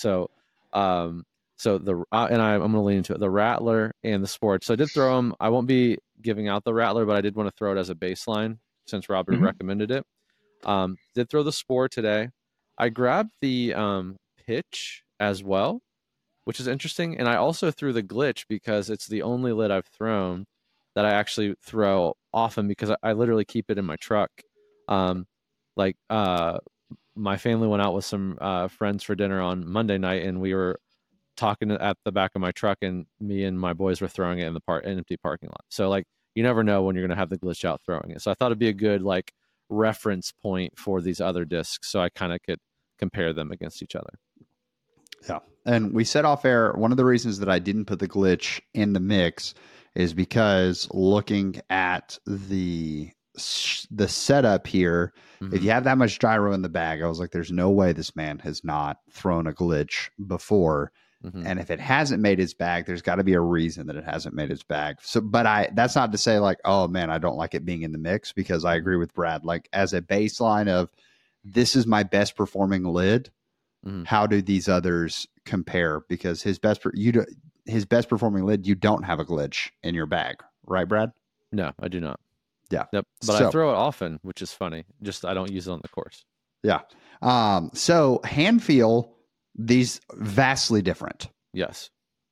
So the and I'm going to lean into it, the Rattler and the Sport. So I did throw them. I won't be giving out the Rattler, but I did want to throw it as a baseline since Robert Mhm. recommended it. Did throw the Spore today. I grabbed the pitch as well, which is interesting. And I also threw the glitch because it's the only lid I've thrown that I actually throw often because I literally keep it in my truck. My family went out with some friends for dinner on Monday night, and we were talking at the back of my truck, and me and my boys were throwing it in the empty parking lot. So like, you never know when you're going to have the glitch out throwing it. So I thought it'd be a good like reference point for these other discs, so I kind of could compare them against each other. Yeah. And we said off air, one of the reasons that I didn't put the glitch in the mix is because looking at the setup here, Mhm. if you have that much gyro in the bag, I was like, there's no way this man has not thrown a glitch before. Mhm. And if it hasn't made his bag, there's got to be a reason that it hasn't made his bag. So, but that's not to say like, oh man, I don't like it being in the mix, because I agree with Brad. Like as a baseline of this is my best performing lid. Mhm. How do these others compare? Because his best performing lid, you don't have a glitch in your bag, right, Brad? No, I do not. Yeah. Yep. But I throw it often, which is funny. Just I don't use it on the course. Yeah. So hand feel, these vastly different. Yes.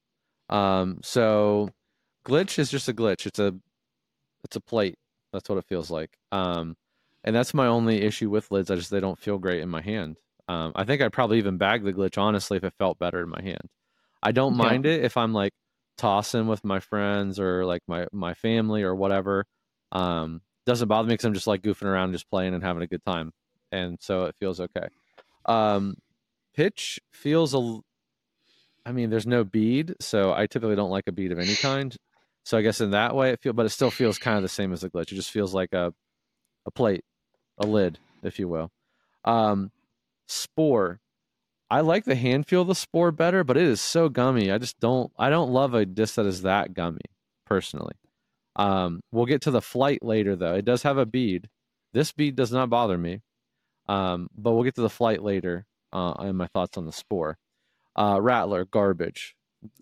So glitch is just a glitch. It's a plate. That's what it feels like. And that's my only issue with lids. They don't feel great in my hand. I think I'd probably even bag the glitch, honestly, if it felt better in my hand. I don't mind it if I'm like tossing with my friends or like my family or whatever. Doesn't bother me because I'm just like goofing around, just playing and having a good time. And so it feels okay. Pitch feels there's no bead, so I typically don't like a bead of any kind. So I guess in that way but it still feels kind of the same as the glitch. It just feels like a plate, a lid, if you will. Spore. I like the hand feel of the Spore better, but it is so gummy. I don't love a disc that is that gummy, personally. We'll get to the flight later, though. It does have a bead. This bead does not bother me. But we'll get to the flight later and my thoughts on the spore. Rattler, garbage.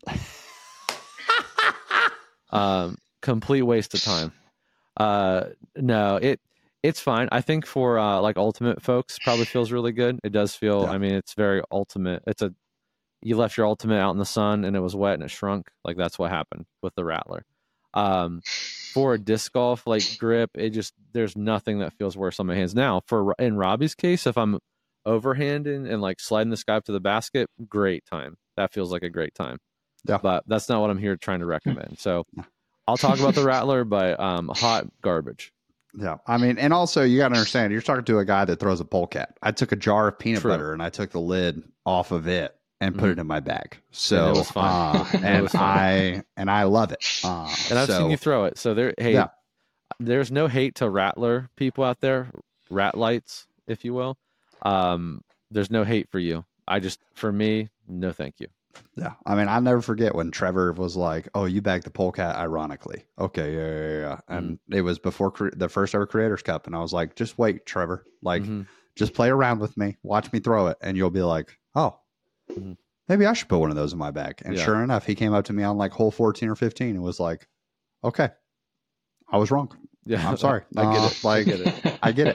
Complete waste of time. No, it's fine. I think for like ultimate folks, probably feels really good. It does feel. Yeah. I mean, it's very ultimate. You left your ultimate out in the sun and it was wet and it shrunk. Like that's what happened with the Rattler. For a disc golf like grip, there's nothing that feels worse on my hands. Now, in Robbie's case, if I'm overhanding and like sliding this guy up to the basket, great time. That feels like a great time. Yeah. But that's not what I'm here trying to recommend. So I'll talk about the Rattler, but hot garbage. Yeah. I mean, and also you got to understand, you're talking to a guy that throws a polecat. I took a jar of peanut True. butter and I took the lid off of it and put it in my bag. So, And it was fine. I love it. And I've seen you throw it. So there's no hate to Rattler people out there, rat lights, if you will. There's no hate for you. For me, no thank you. Yeah. I mean, I'll never forget when Trevor was like, "Oh, you bagged the polecat ironically." Okay. Yeah. And it was before the first ever Creators Cup. And I was like, just wait, Trevor. Like, just play around with me. Watch me throw it. And you'll be like, oh, maybe I should put one of those in my bag. And sure enough, he came up to me on like hole 14 or 15 and was like, okay, I was wrong. Yeah. I'm sorry. I get it. Like, I get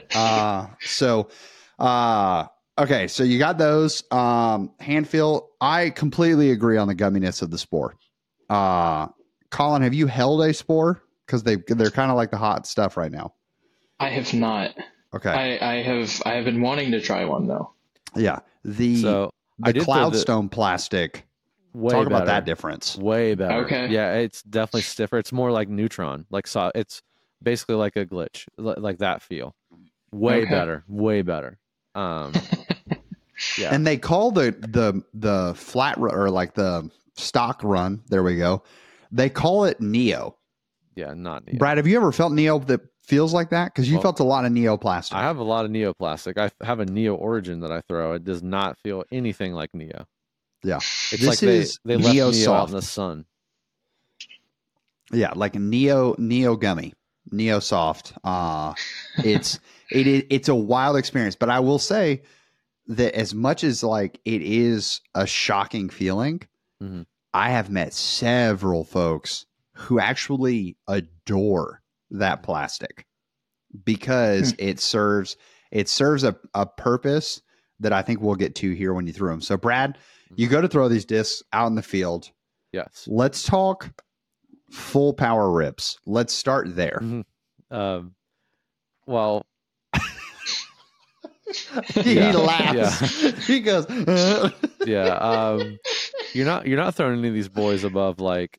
it. Okay, so you got those. Hand feel, I completely agree on the gumminess of the spore. Colin, have you held a spore? Because they're kind of like the hot stuff right now. I have not. Okay. I have been wanting to try one though. Yeah. The Cloudstone plastic. Talk about that difference. Way better. Okay. Yeah, it's definitely stiffer. It's more like Neutron. It's basically like a glitch, like that feel. Way better. Way better. Yeah. And they call the flat or like the stock run. There we go. They call it Neo. Yeah, not Neo. Brad, have you ever felt Neo that feels like that? Because you felt a lot of Neoplastic. I have a lot of Neoplastic. I have a Neo Origin that I throw. It does not feel anything like Neo. Yeah. It's like they left Neo out in the sun. Yeah, like a Neo gummy. Neo soft. It's a wild experience. But I will say that as much as like it is a shocking feeling, I have met several folks who actually adore that plastic because it serves a purpose that I think we'll get to here when you throw them. So Brad, you go to throw these discs out in the field. Yes. Let's talk full power rips. Let's start there. Well, he laughs. Yeah. He goes, yeah. You're not throwing any of these boys above like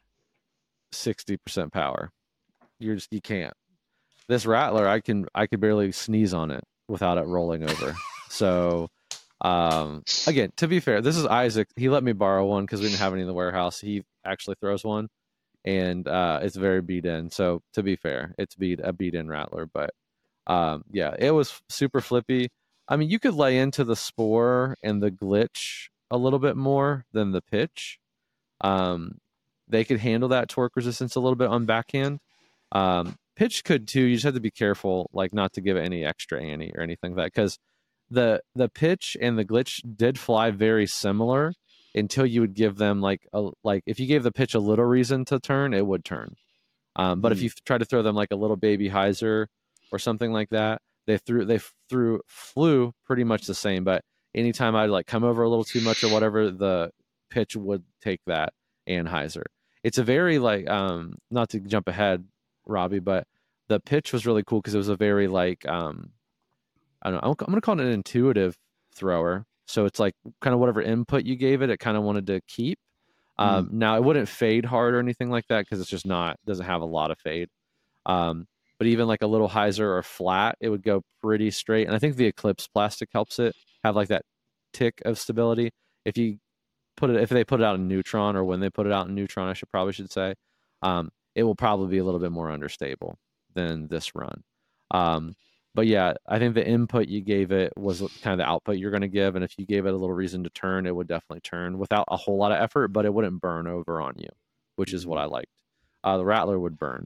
60% power. You can't. This Rattler, I could barely sneeze on it without it rolling over. So, again, to be fair, this is Isaac. He let me borrow one because we didn't have any in the warehouse. He actually throws one, and it's very beat in. So to be fair, it's a beat in Rattler, but yeah, it was super flippy. I mean, you could lay into the spore and the glitch a little bit more than the pitch. They could handle that torque resistance a little bit on backhand. Pitch could too. You just have to be careful, like not to give it any extra ante or anything like that, because the pitch and the glitch did fly very similar until you would give them like if you gave the pitch a little reason to turn, it would turn. But if you try to throw them like a little baby hyzer or something like that, they flew pretty much the same. But anytime I'd like come over a little too much or whatever, the pitch would take that and hyzer. It's a very like not to jump ahead, Robbie, but the pitch was really cool because it was a very like I don't know, I'm gonna call it an intuitive thrower. So it's like kind of whatever input you gave it, it kind of wanted to keep. Now it wouldn't fade hard or anything like that because it's just doesn't have a lot of fade. But even like a little hyzer or flat, it would go pretty straight. And I think the Eclipse plastic helps it have like that tick of stability. If they put it out in Neutron, or when they put it out in Neutron, I should say, it will probably be a little bit more understable than this run. But yeah, I think the input you gave it was kind of the output you're going to give. And if you gave it a little reason to turn, it would definitely turn without a whole lot of effort, but it wouldn't burn over on you, which is what I liked. The Rattler would burn.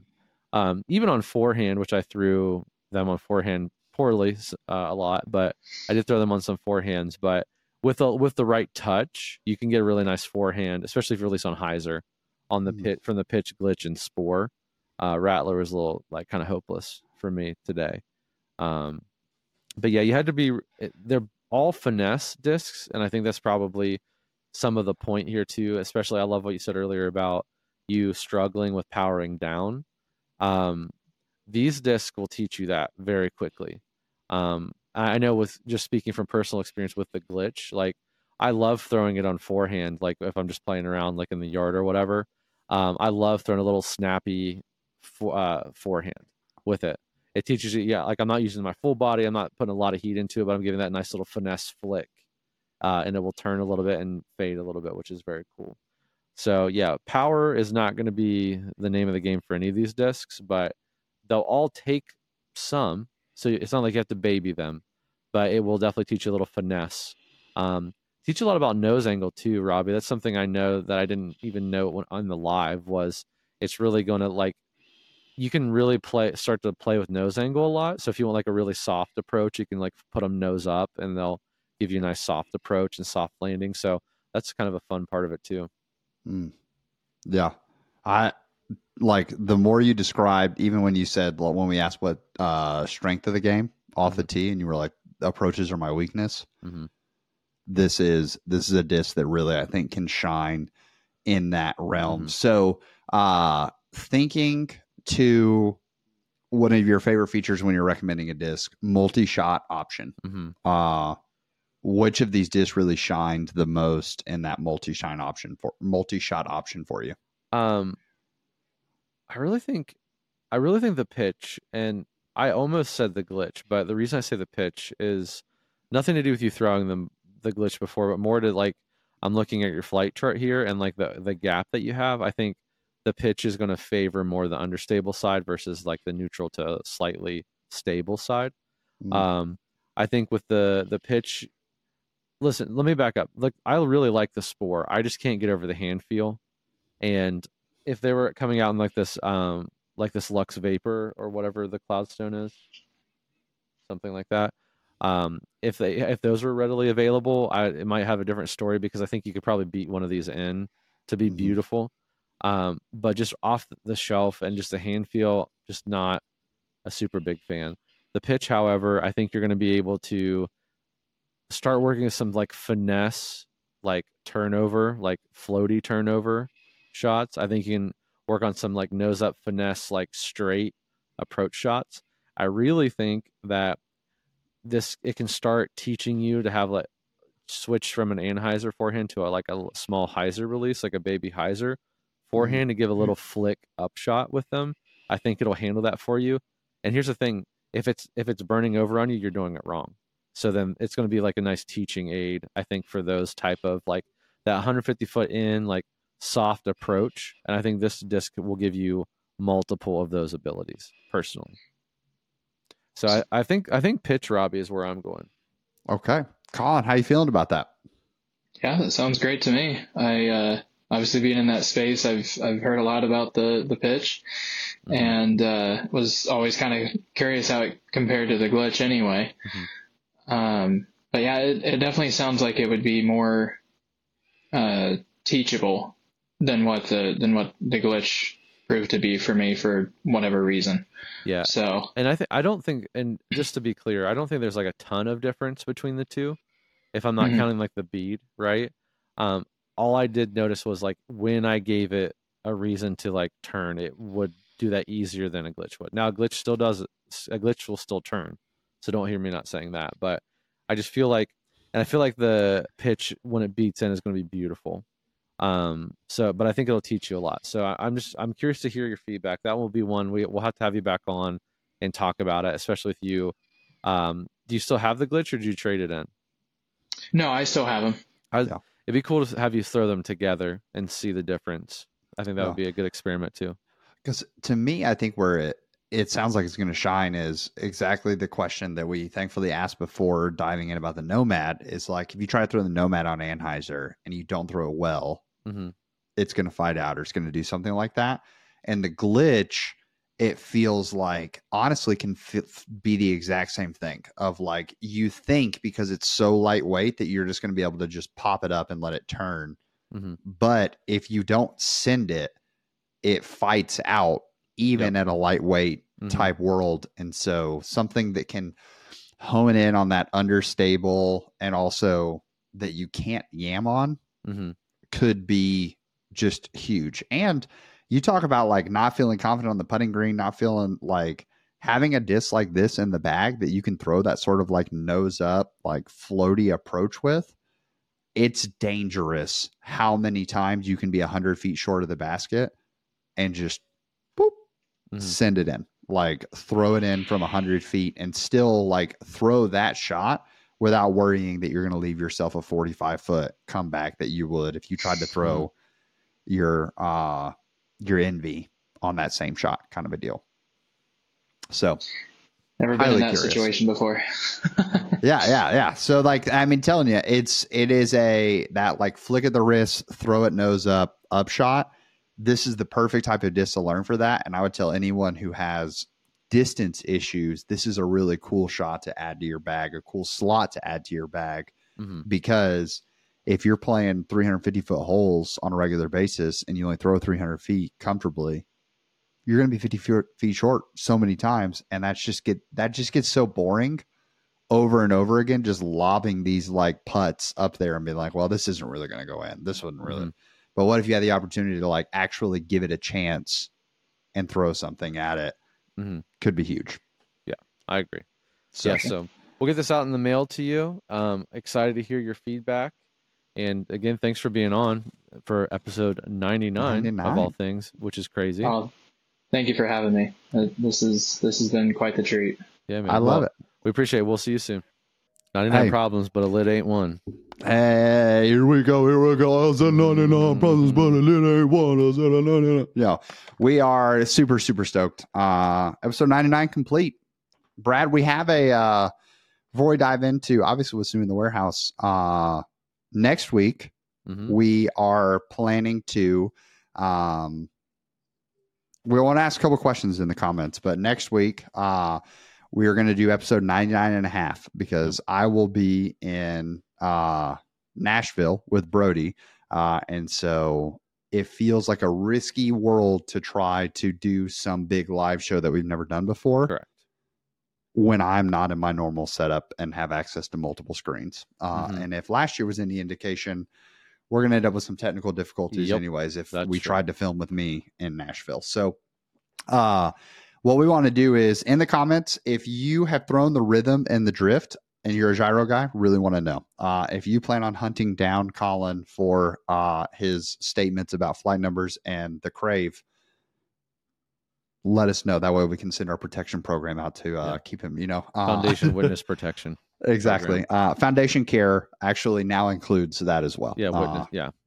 Even on forehand, which I threw them on forehand poorly a lot, but I did throw them on some forehands. But with the right touch, you can get a really nice forehand, especially if you release on hyzer on the pit from the pitch, glitch, and spore. Rattler was a little like kind of hopeless for me today. But yeah, you had to be. They're all finesse discs, and I think that's probably some of the point here too. Especially, I love what you said earlier about you struggling with powering down. These discs will teach you that very quickly. I know with just speaking from personal experience with the glitch, like I love throwing it on forehand, like if I'm just playing around like in the yard or whatever. I love throwing a little snappy forehand with it. It teaches you, yeah, like I'm not using my full body, I'm not putting a lot of heat into it, but I'm giving that nice little finesse flick, and it will turn a little bit and fade a little bit, which is very cool. So yeah, power is not going to be the name of the game for any of these discs, but they'll all take some. So it's not like you have to baby them, but it will definitely teach you a little finesse. Teach you a lot about nose angle too, Robbie. That's something I know that I didn't even know when on the live was it's really going to like, you can really start to play with nose angle a lot. So if you want like a really soft approach, you can like put them nose up and they'll give you a nice soft approach and soft landing. So that's kind of a fun part of it too. Yeah. I like the more you described, even when you said, when we asked what strength of the game off the tee and you were like, approaches are my weakness. This is a disc that really, I think, can shine in that realm. So thinking to one of your favorite features when you're recommending a disc, multi-shot option. Which of these discs really shined the most in that multi-shot option for you? I really think the pitch, and I almost said the glitch, but the reason I say the pitch is nothing to do with you throwing the glitch before, but more to like, I'm looking at your flight chart here and like the gap that you have. I think the pitch is going to favor more the understable side versus like the neutral to slightly stable side. I think with the pitch, listen, let me back up. Like I really like the spore. I just can't get over the hand feel. And if they were coming out in like this Lux Vapor or whatever the Cloudstone is, something like that. If those were readily available, it might have a different story because I think you could probably beat one of these in to be beautiful. But just off the shelf and just the hand feel, just not a super big fan. The pitch, however, I think you're going to be able to start working with some like finesse, like turnover, like floaty turnover shots. I think you can work on some like nose up finesse, like straight approach shots. I really think that it can start teaching you to have like switch from an anhyzer forehand to a small hyzer release, like a baby hyzer forehand, to give a little flick up shot with them. I think it'll handle that for you. And here's the thing: if it's burning over on you, you're doing it wrong. So then it's going to be like a nice teaching aid, I think, for those type of like that 150 foot in like soft approach. And I think this disc will give you multiple of those abilities personally. So I think pitch, Robbie, is where I'm going. Okay. Colin, how you feeling about that? Yeah, that sounds great to me. I obviously being in that space, I've heard a lot about the pitch, and was always kind of curious how it compared to the glitch anyway. But yeah, it definitely sounds like it would be more teachable than what the glitch proved to be for me for whatever reason. Yeah. So, and I don't think, and just to be clear, I don't think there's like a ton of difference between the two, if I'm not counting like the bead, right? All I did notice was like when I gave it a reason to like turn, it would do that easier than a glitch would. Now a glitch still does it. A glitch will still turn. So don't hear me not saying that, but I just feel like, and I feel like the pitch when it beats in is going to be beautiful. But I think it'll teach you a lot. So I'm curious to hear your feedback. That will be one we'll have to have you back on and talk about it, especially with you. Do you still have the glitch or did you trade it in? No, I still have them. It'd be cool to have you throw them together and see the difference. I think that would be a good experiment too. Because to me, I think where it sounds like it's going to shine is exactly the question that we thankfully asked before diving in about the Nomad is like, if you try to throw the Nomad on Anhyzer and you don't throw it well, it's going to fight out or it's going to do something like that. And the glitch it feels like honestly can be the exact same thing of like, you think because it's so lightweight that you're just going to be able to just pop it up and let it turn. Mm-hmm. But if you don't send it, it fights out even at a lightweight type world. And so something that can hone in on that understable and also that you can't yam on could be just huge. And you talk about like not feeling confident on the putting green, not feeling like having a disc like this in the bag that you can throw that sort of like nose up, like floaty approach with. It's dangerous how many times you can be 100 feet short of the basket and just boop, send it in, like throw it in from 100 feet and still like throw that shot without worrying that you're going to leave yourself a 45-foot comeback that you would if you tried to throw your envy on that same shot, kind of a deal. So never been in that situation before. Yeah. So like, I mean, telling you, it is that like flick of the wrist, throw it nose up shot. This is the perfect type of disc to learn for that. And I would tell anyone who has distance issues, this is a really cool shot to add to your bag, a cool slot to add to your bag, because if you're playing 350-foot holes on a regular basis and you only throw 300 feet comfortably, you're going to be 50 feet short so many times. And that just gets so boring over and over again, just lobbing these like putts up there and being like, well, this isn't really going to go in. This wouldn't really. But what if you had the opportunity to like actually give it a chance and throw something at it? Could be huge. Yeah, I agree. So we'll get this out in the mail to you. Excited to hear your feedback. And again, thanks for being on for episode 99 of all things, which is crazy. Oh, thank you for having me. This has been quite the treat. Yeah, man. I love it. We appreciate it. We'll see you soon. 99 problems, but a lid ain't one. Hey, here we go. I said 99 problems, but a lid ain't one. I said 99. Yeah, we are super, super stoked. Episode 99 complete. Brad, we have before we dive into, obviously, what's new in the warehouse, next week, we are planning to, we want to ask a couple questions in the comments, but next week, we are going to do episode 99 and a half because I will be in Nashville with Brody. And so it feels like a risky world to try to do some big live show that we've never done before. Correct. When I'm not in my normal setup and have access to multiple screens. And if last year was any indication, we're going to end up with some technical difficulties anyways if we tried to film with me in Nashville. So what we want to do is in the comments, if you have thrown the rhythm and the drift and you're a gyro guy, really want to know. If you plan on hunting down Colin for his statements about flight numbers and the crave, let us know. That way we can send our protection program out to keep him, Foundation Witness Protection. Exactly. Foundation Care actually now includes that as well. Yeah. Witness.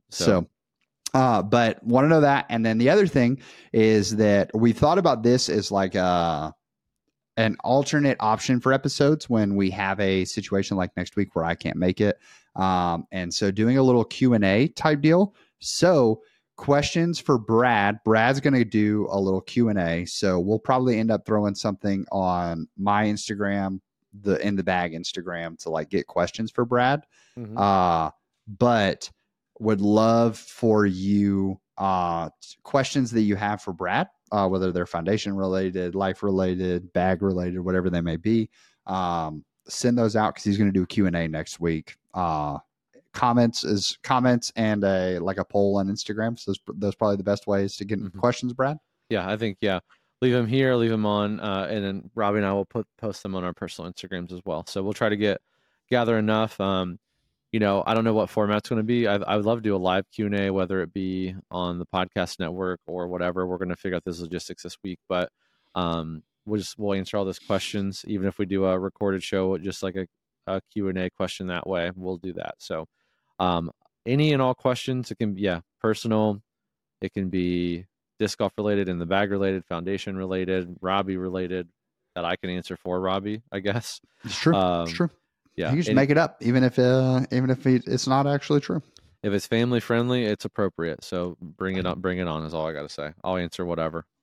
But want to know that. And then the other thing is that we thought about this as like an alternate option for episodes when we have a situation like next week where I can't make it. And so doing a little Q&A type deal. So questions for Brad. Brad's going to do a little Q&A. So we'll probably end up throwing something on my Instagram, the In the Bag Instagram, to like get questions for Brad. But would love for you questions that you have for Brad, whether they're foundation related, life related, bag related, whatever they may be. Send those out because he's going to do a Q&A next week. Comments and a poll on Instagram. So those probably the best ways to get questions, Brad. Yeah, I think, leave them here, leave them on, and then Robbie and I will post them on our personal Instagrams as well. So we'll try to gather enough. I don't know what format's going to be. I would love to do a live Q&A, whether it be on the podcast network or whatever. We're going to figure out this logistics this week, but we'll answer all those questions. Even if we do a recorded show, just like a Q&A question that way, we'll do that. So any and all questions, it can be personal, it can be disc golf related, in the bag related, foundation related, Robbie related, that I can answer for Robbie, I guess. It's true. It's true. Yeah, you can just make it up, even if it's not actually true. If it's family friendly, it's appropriate. So bring it on is all I got to say. I'll answer whatever.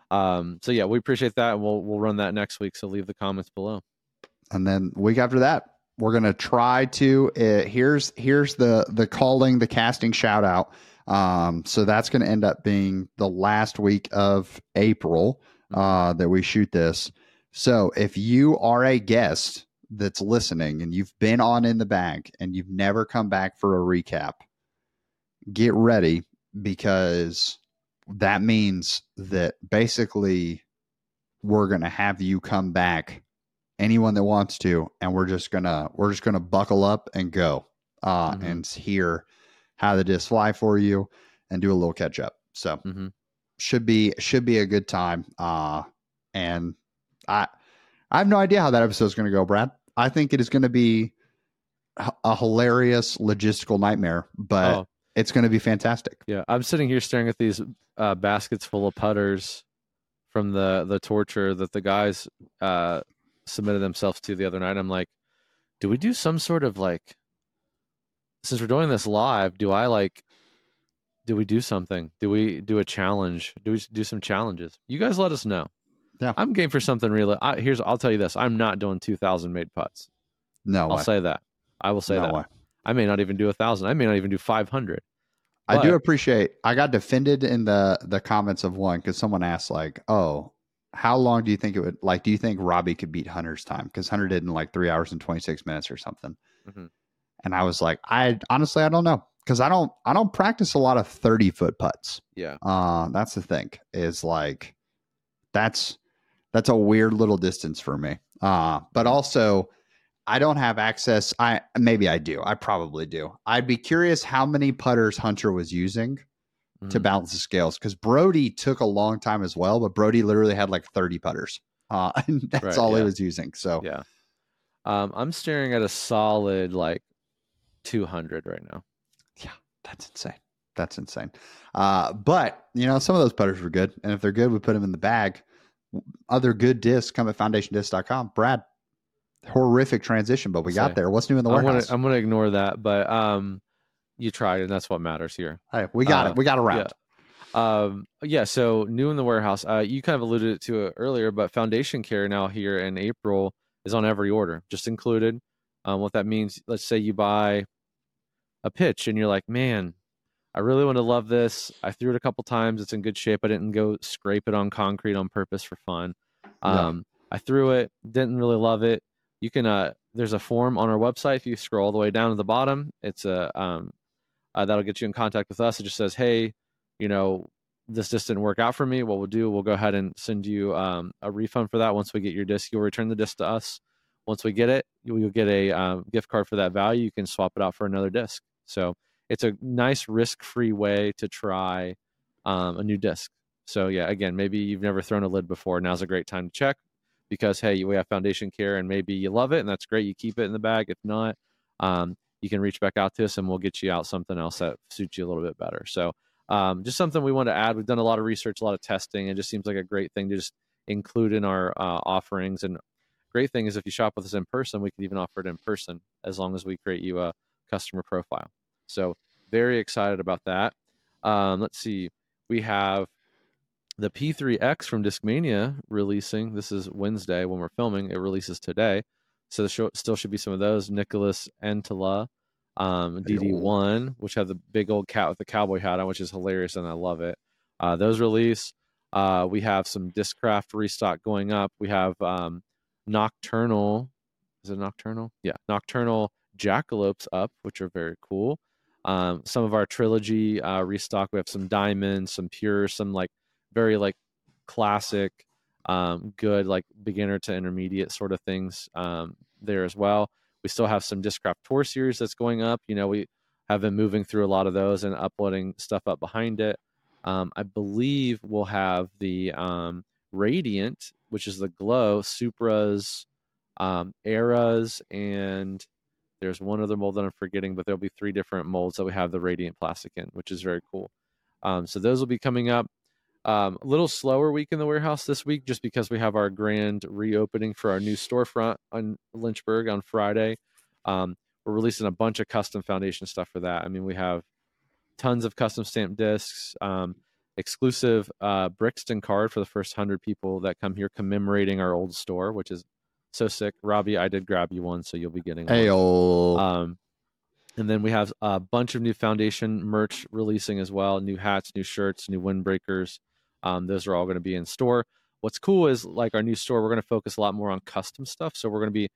So yeah, we appreciate that. And we'll run that next week. So leave the comments below. And then week after that, we're gonna try to. Here's the calling, the casting shout out. So that's gonna end up being the last week of April that we shoot this. So if you are a guest that's listening and you've been on In the Bag and you've never come back for a recap, get ready, because that means that basically we're gonna have you come back, anyone that wants to, and we're just gonna buckle up and go and hear how the discs fly for you and do a little catch up. So should be a good time. And I have no idea how that episode is going to go, Brad. I think it is going to be a hilarious logistical nightmare, but it's going to be fantastic. Yeah, I'm sitting here staring at these baskets full of putters from the torture that the guys submitted themselves to the other night. I'm like, do we do some sort of like, since we're doing this live, do we do something? Do we do a challenge? Do we do some challenges? You guys let us know. Yeah, I'm game for something real. I'll tell you this. I'm not doing 2,000 made putts. No, I'll say that. I will say that. Way. I may not even do 1,000. I may not even do 500. I do appreciate. I got defended in the comments of one because someone asked like, "Oh, how long do you think it would like? Do you think Robbie could beat Hunter's time? Because Hunter did in like 3 hours and 26 minutes or something." And I was like, I honestly don't know, because I don't practice a lot of 30-foot putts. Yeah, that's the thing, is like that's a weird little distance for me. But also, I don't have access. Maybe I do. I probably do. I'd be curious how many putters Hunter was using to balance the scales, because Brody took a long time as well, but Brody literally had like 30 putters. And that's all he was using. So yeah, I'm staring at a solid like 200 right now. Yeah, that's insane. But some of those putters were good, and if they're good, we put them in the bag. Other good discs come at foundationdiscs.com. Brad, horrific transition, but we got there. What's new in the warehouse? I'm going to ignore that, but you tried, and that's what matters here. Hey, we got it. We got around. Yeah. So new in the warehouse. You kind of alluded to it earlier, but Foundation Care now here in April is on every order, just included. What that means, let's say you buy a pitch and you're like, man, I really want to love this. I threw it a couple times. It's in good shape. I didn't go scrape it on concrete on purpose for fun. I threw it, didn't really love it. You can, there's a form on our website. If you scroll all the way down to the bottom, it's that'll get you in contact with us. It just says, hey, this just didn't work out for me. What we'll do, we'll go ahead and send you a refund for that. Once we get your disc, you'll return the disc to us. Once we get it, you'll get a gift card for that value. You can swap it out for another disc. So it's a nice risk-free way to try a new disc. So yeah, again, maybe you've never thrown a lid before. Now's a great time to check, because hey, we have Foundation Care, and maybe you love it, and that's great. You keep it in the bag. If not, you can reach back out to us, and we'll get you out something else that suits you a little bit better. So just something we want to add. We've done a lot of research, a lot of testing. It just seems like a great thing to just include in our offerings. And great thing is, if you shop with us in person, we can even offer it in person as long as we create you a customer profile. So very excited about that. Let's see. We have the P3X from Discmania releasing. This is Wednesday when we're filming. It releases today. So there still should be some of those. Nicholas Entala, DD1, which have the big old cat with the cowboy hat on, which is hilarious, and I love it. Those release. We have some Discraft restock going up. We have Nocturnal. Is it Nocturnal? Yeah, Nocturnal Jackalopes up, which are very cool. Some of our trilogy restock. We have some diamonds, some pure, some like very like classic, good like beginner to intermediate sort of things there as well. We still have some Discraft Tour series that's going up. We have been moving through a lot of those and uploading stuff up behind it. I believe we'll have the Radiant, which is the Glow, Supras, Eras, and there's one other mold that I'm forgetting, but there'll be 3 different molds that we have the Radiant plastic in, which is very cool. So those will be coming up. A little slower week in the warehouse this week, just because we have our grand reopening for our new storefront on Lynchburg on Friday. We're releasing a bunch of custom Foundation stuff for that. I mean, we have tons of custom stamped discs. exclusive Brixton card for the first 100 people that come here, commemorating our old store, which is so sick. Robbie, I did grab you one, so you'll be getting one. Hey-o. And then we have a bunch of new Foundation merch releasing as well. New hats, new shirts, new windbreakers. Those are all going to be in store. What's cool is like our new store, we're going to focus a lot more on custom stuff. So we're going to be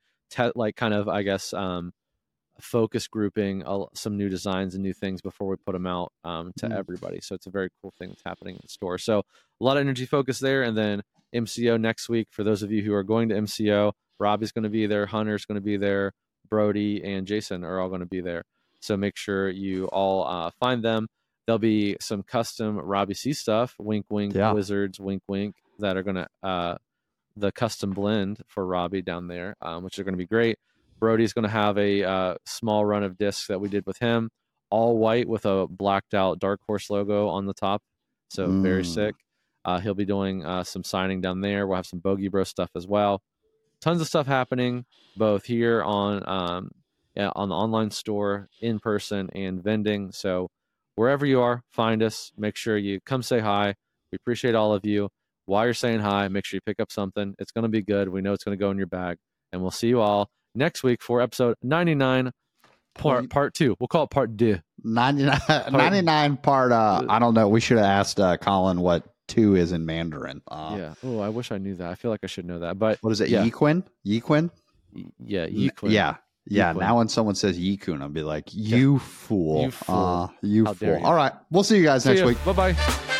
focus grouping some new designs and new things before we put them out to everybody. So it's a very cool thing that's happening in the store. So a lot of energy focus there. And then MCO next week, for those of you who are going to MCO, Robbie's going to be there. Hunter's going to be there. Brody and Jason are all going to be there. So make sure you all find them. There'll be some custom Robbie C stuff, wink, wink, Wizards, wink, wink, that are going to, the custom blend for Robbie down there, which are going to be great. Brody's going to have a small run of discs that we did with him, all white with a blacked out Dark Horse logo on the top. So very sick. He'll be doing some signing down there. We'll have some Bogey Bro stuff as well. Tons of stuff happening both here on the online store, in person, and vending. So wherever you are, find us. Make sure you come say hi. We appreciate all of you. While you're saying hi, make sure you pick up something. It's going to be good. We know it's going to go in your bag. And we'll see you all next week for episode 99, part 2. We'll call it part 2. 99 part. I don't know. We should have asked Colin what 2 is in Mandarin. Yeah. Oh, I wish I knew that. I feel like I should know that. But what is it? Yeah. Yiquin? Yeah, Yiquin. Yeah. Yeah. Now when someone says Yikun, I'll be like, you fool. You fool. You How fool. dare you. All right. We'll see you guys next week. Bye-bye.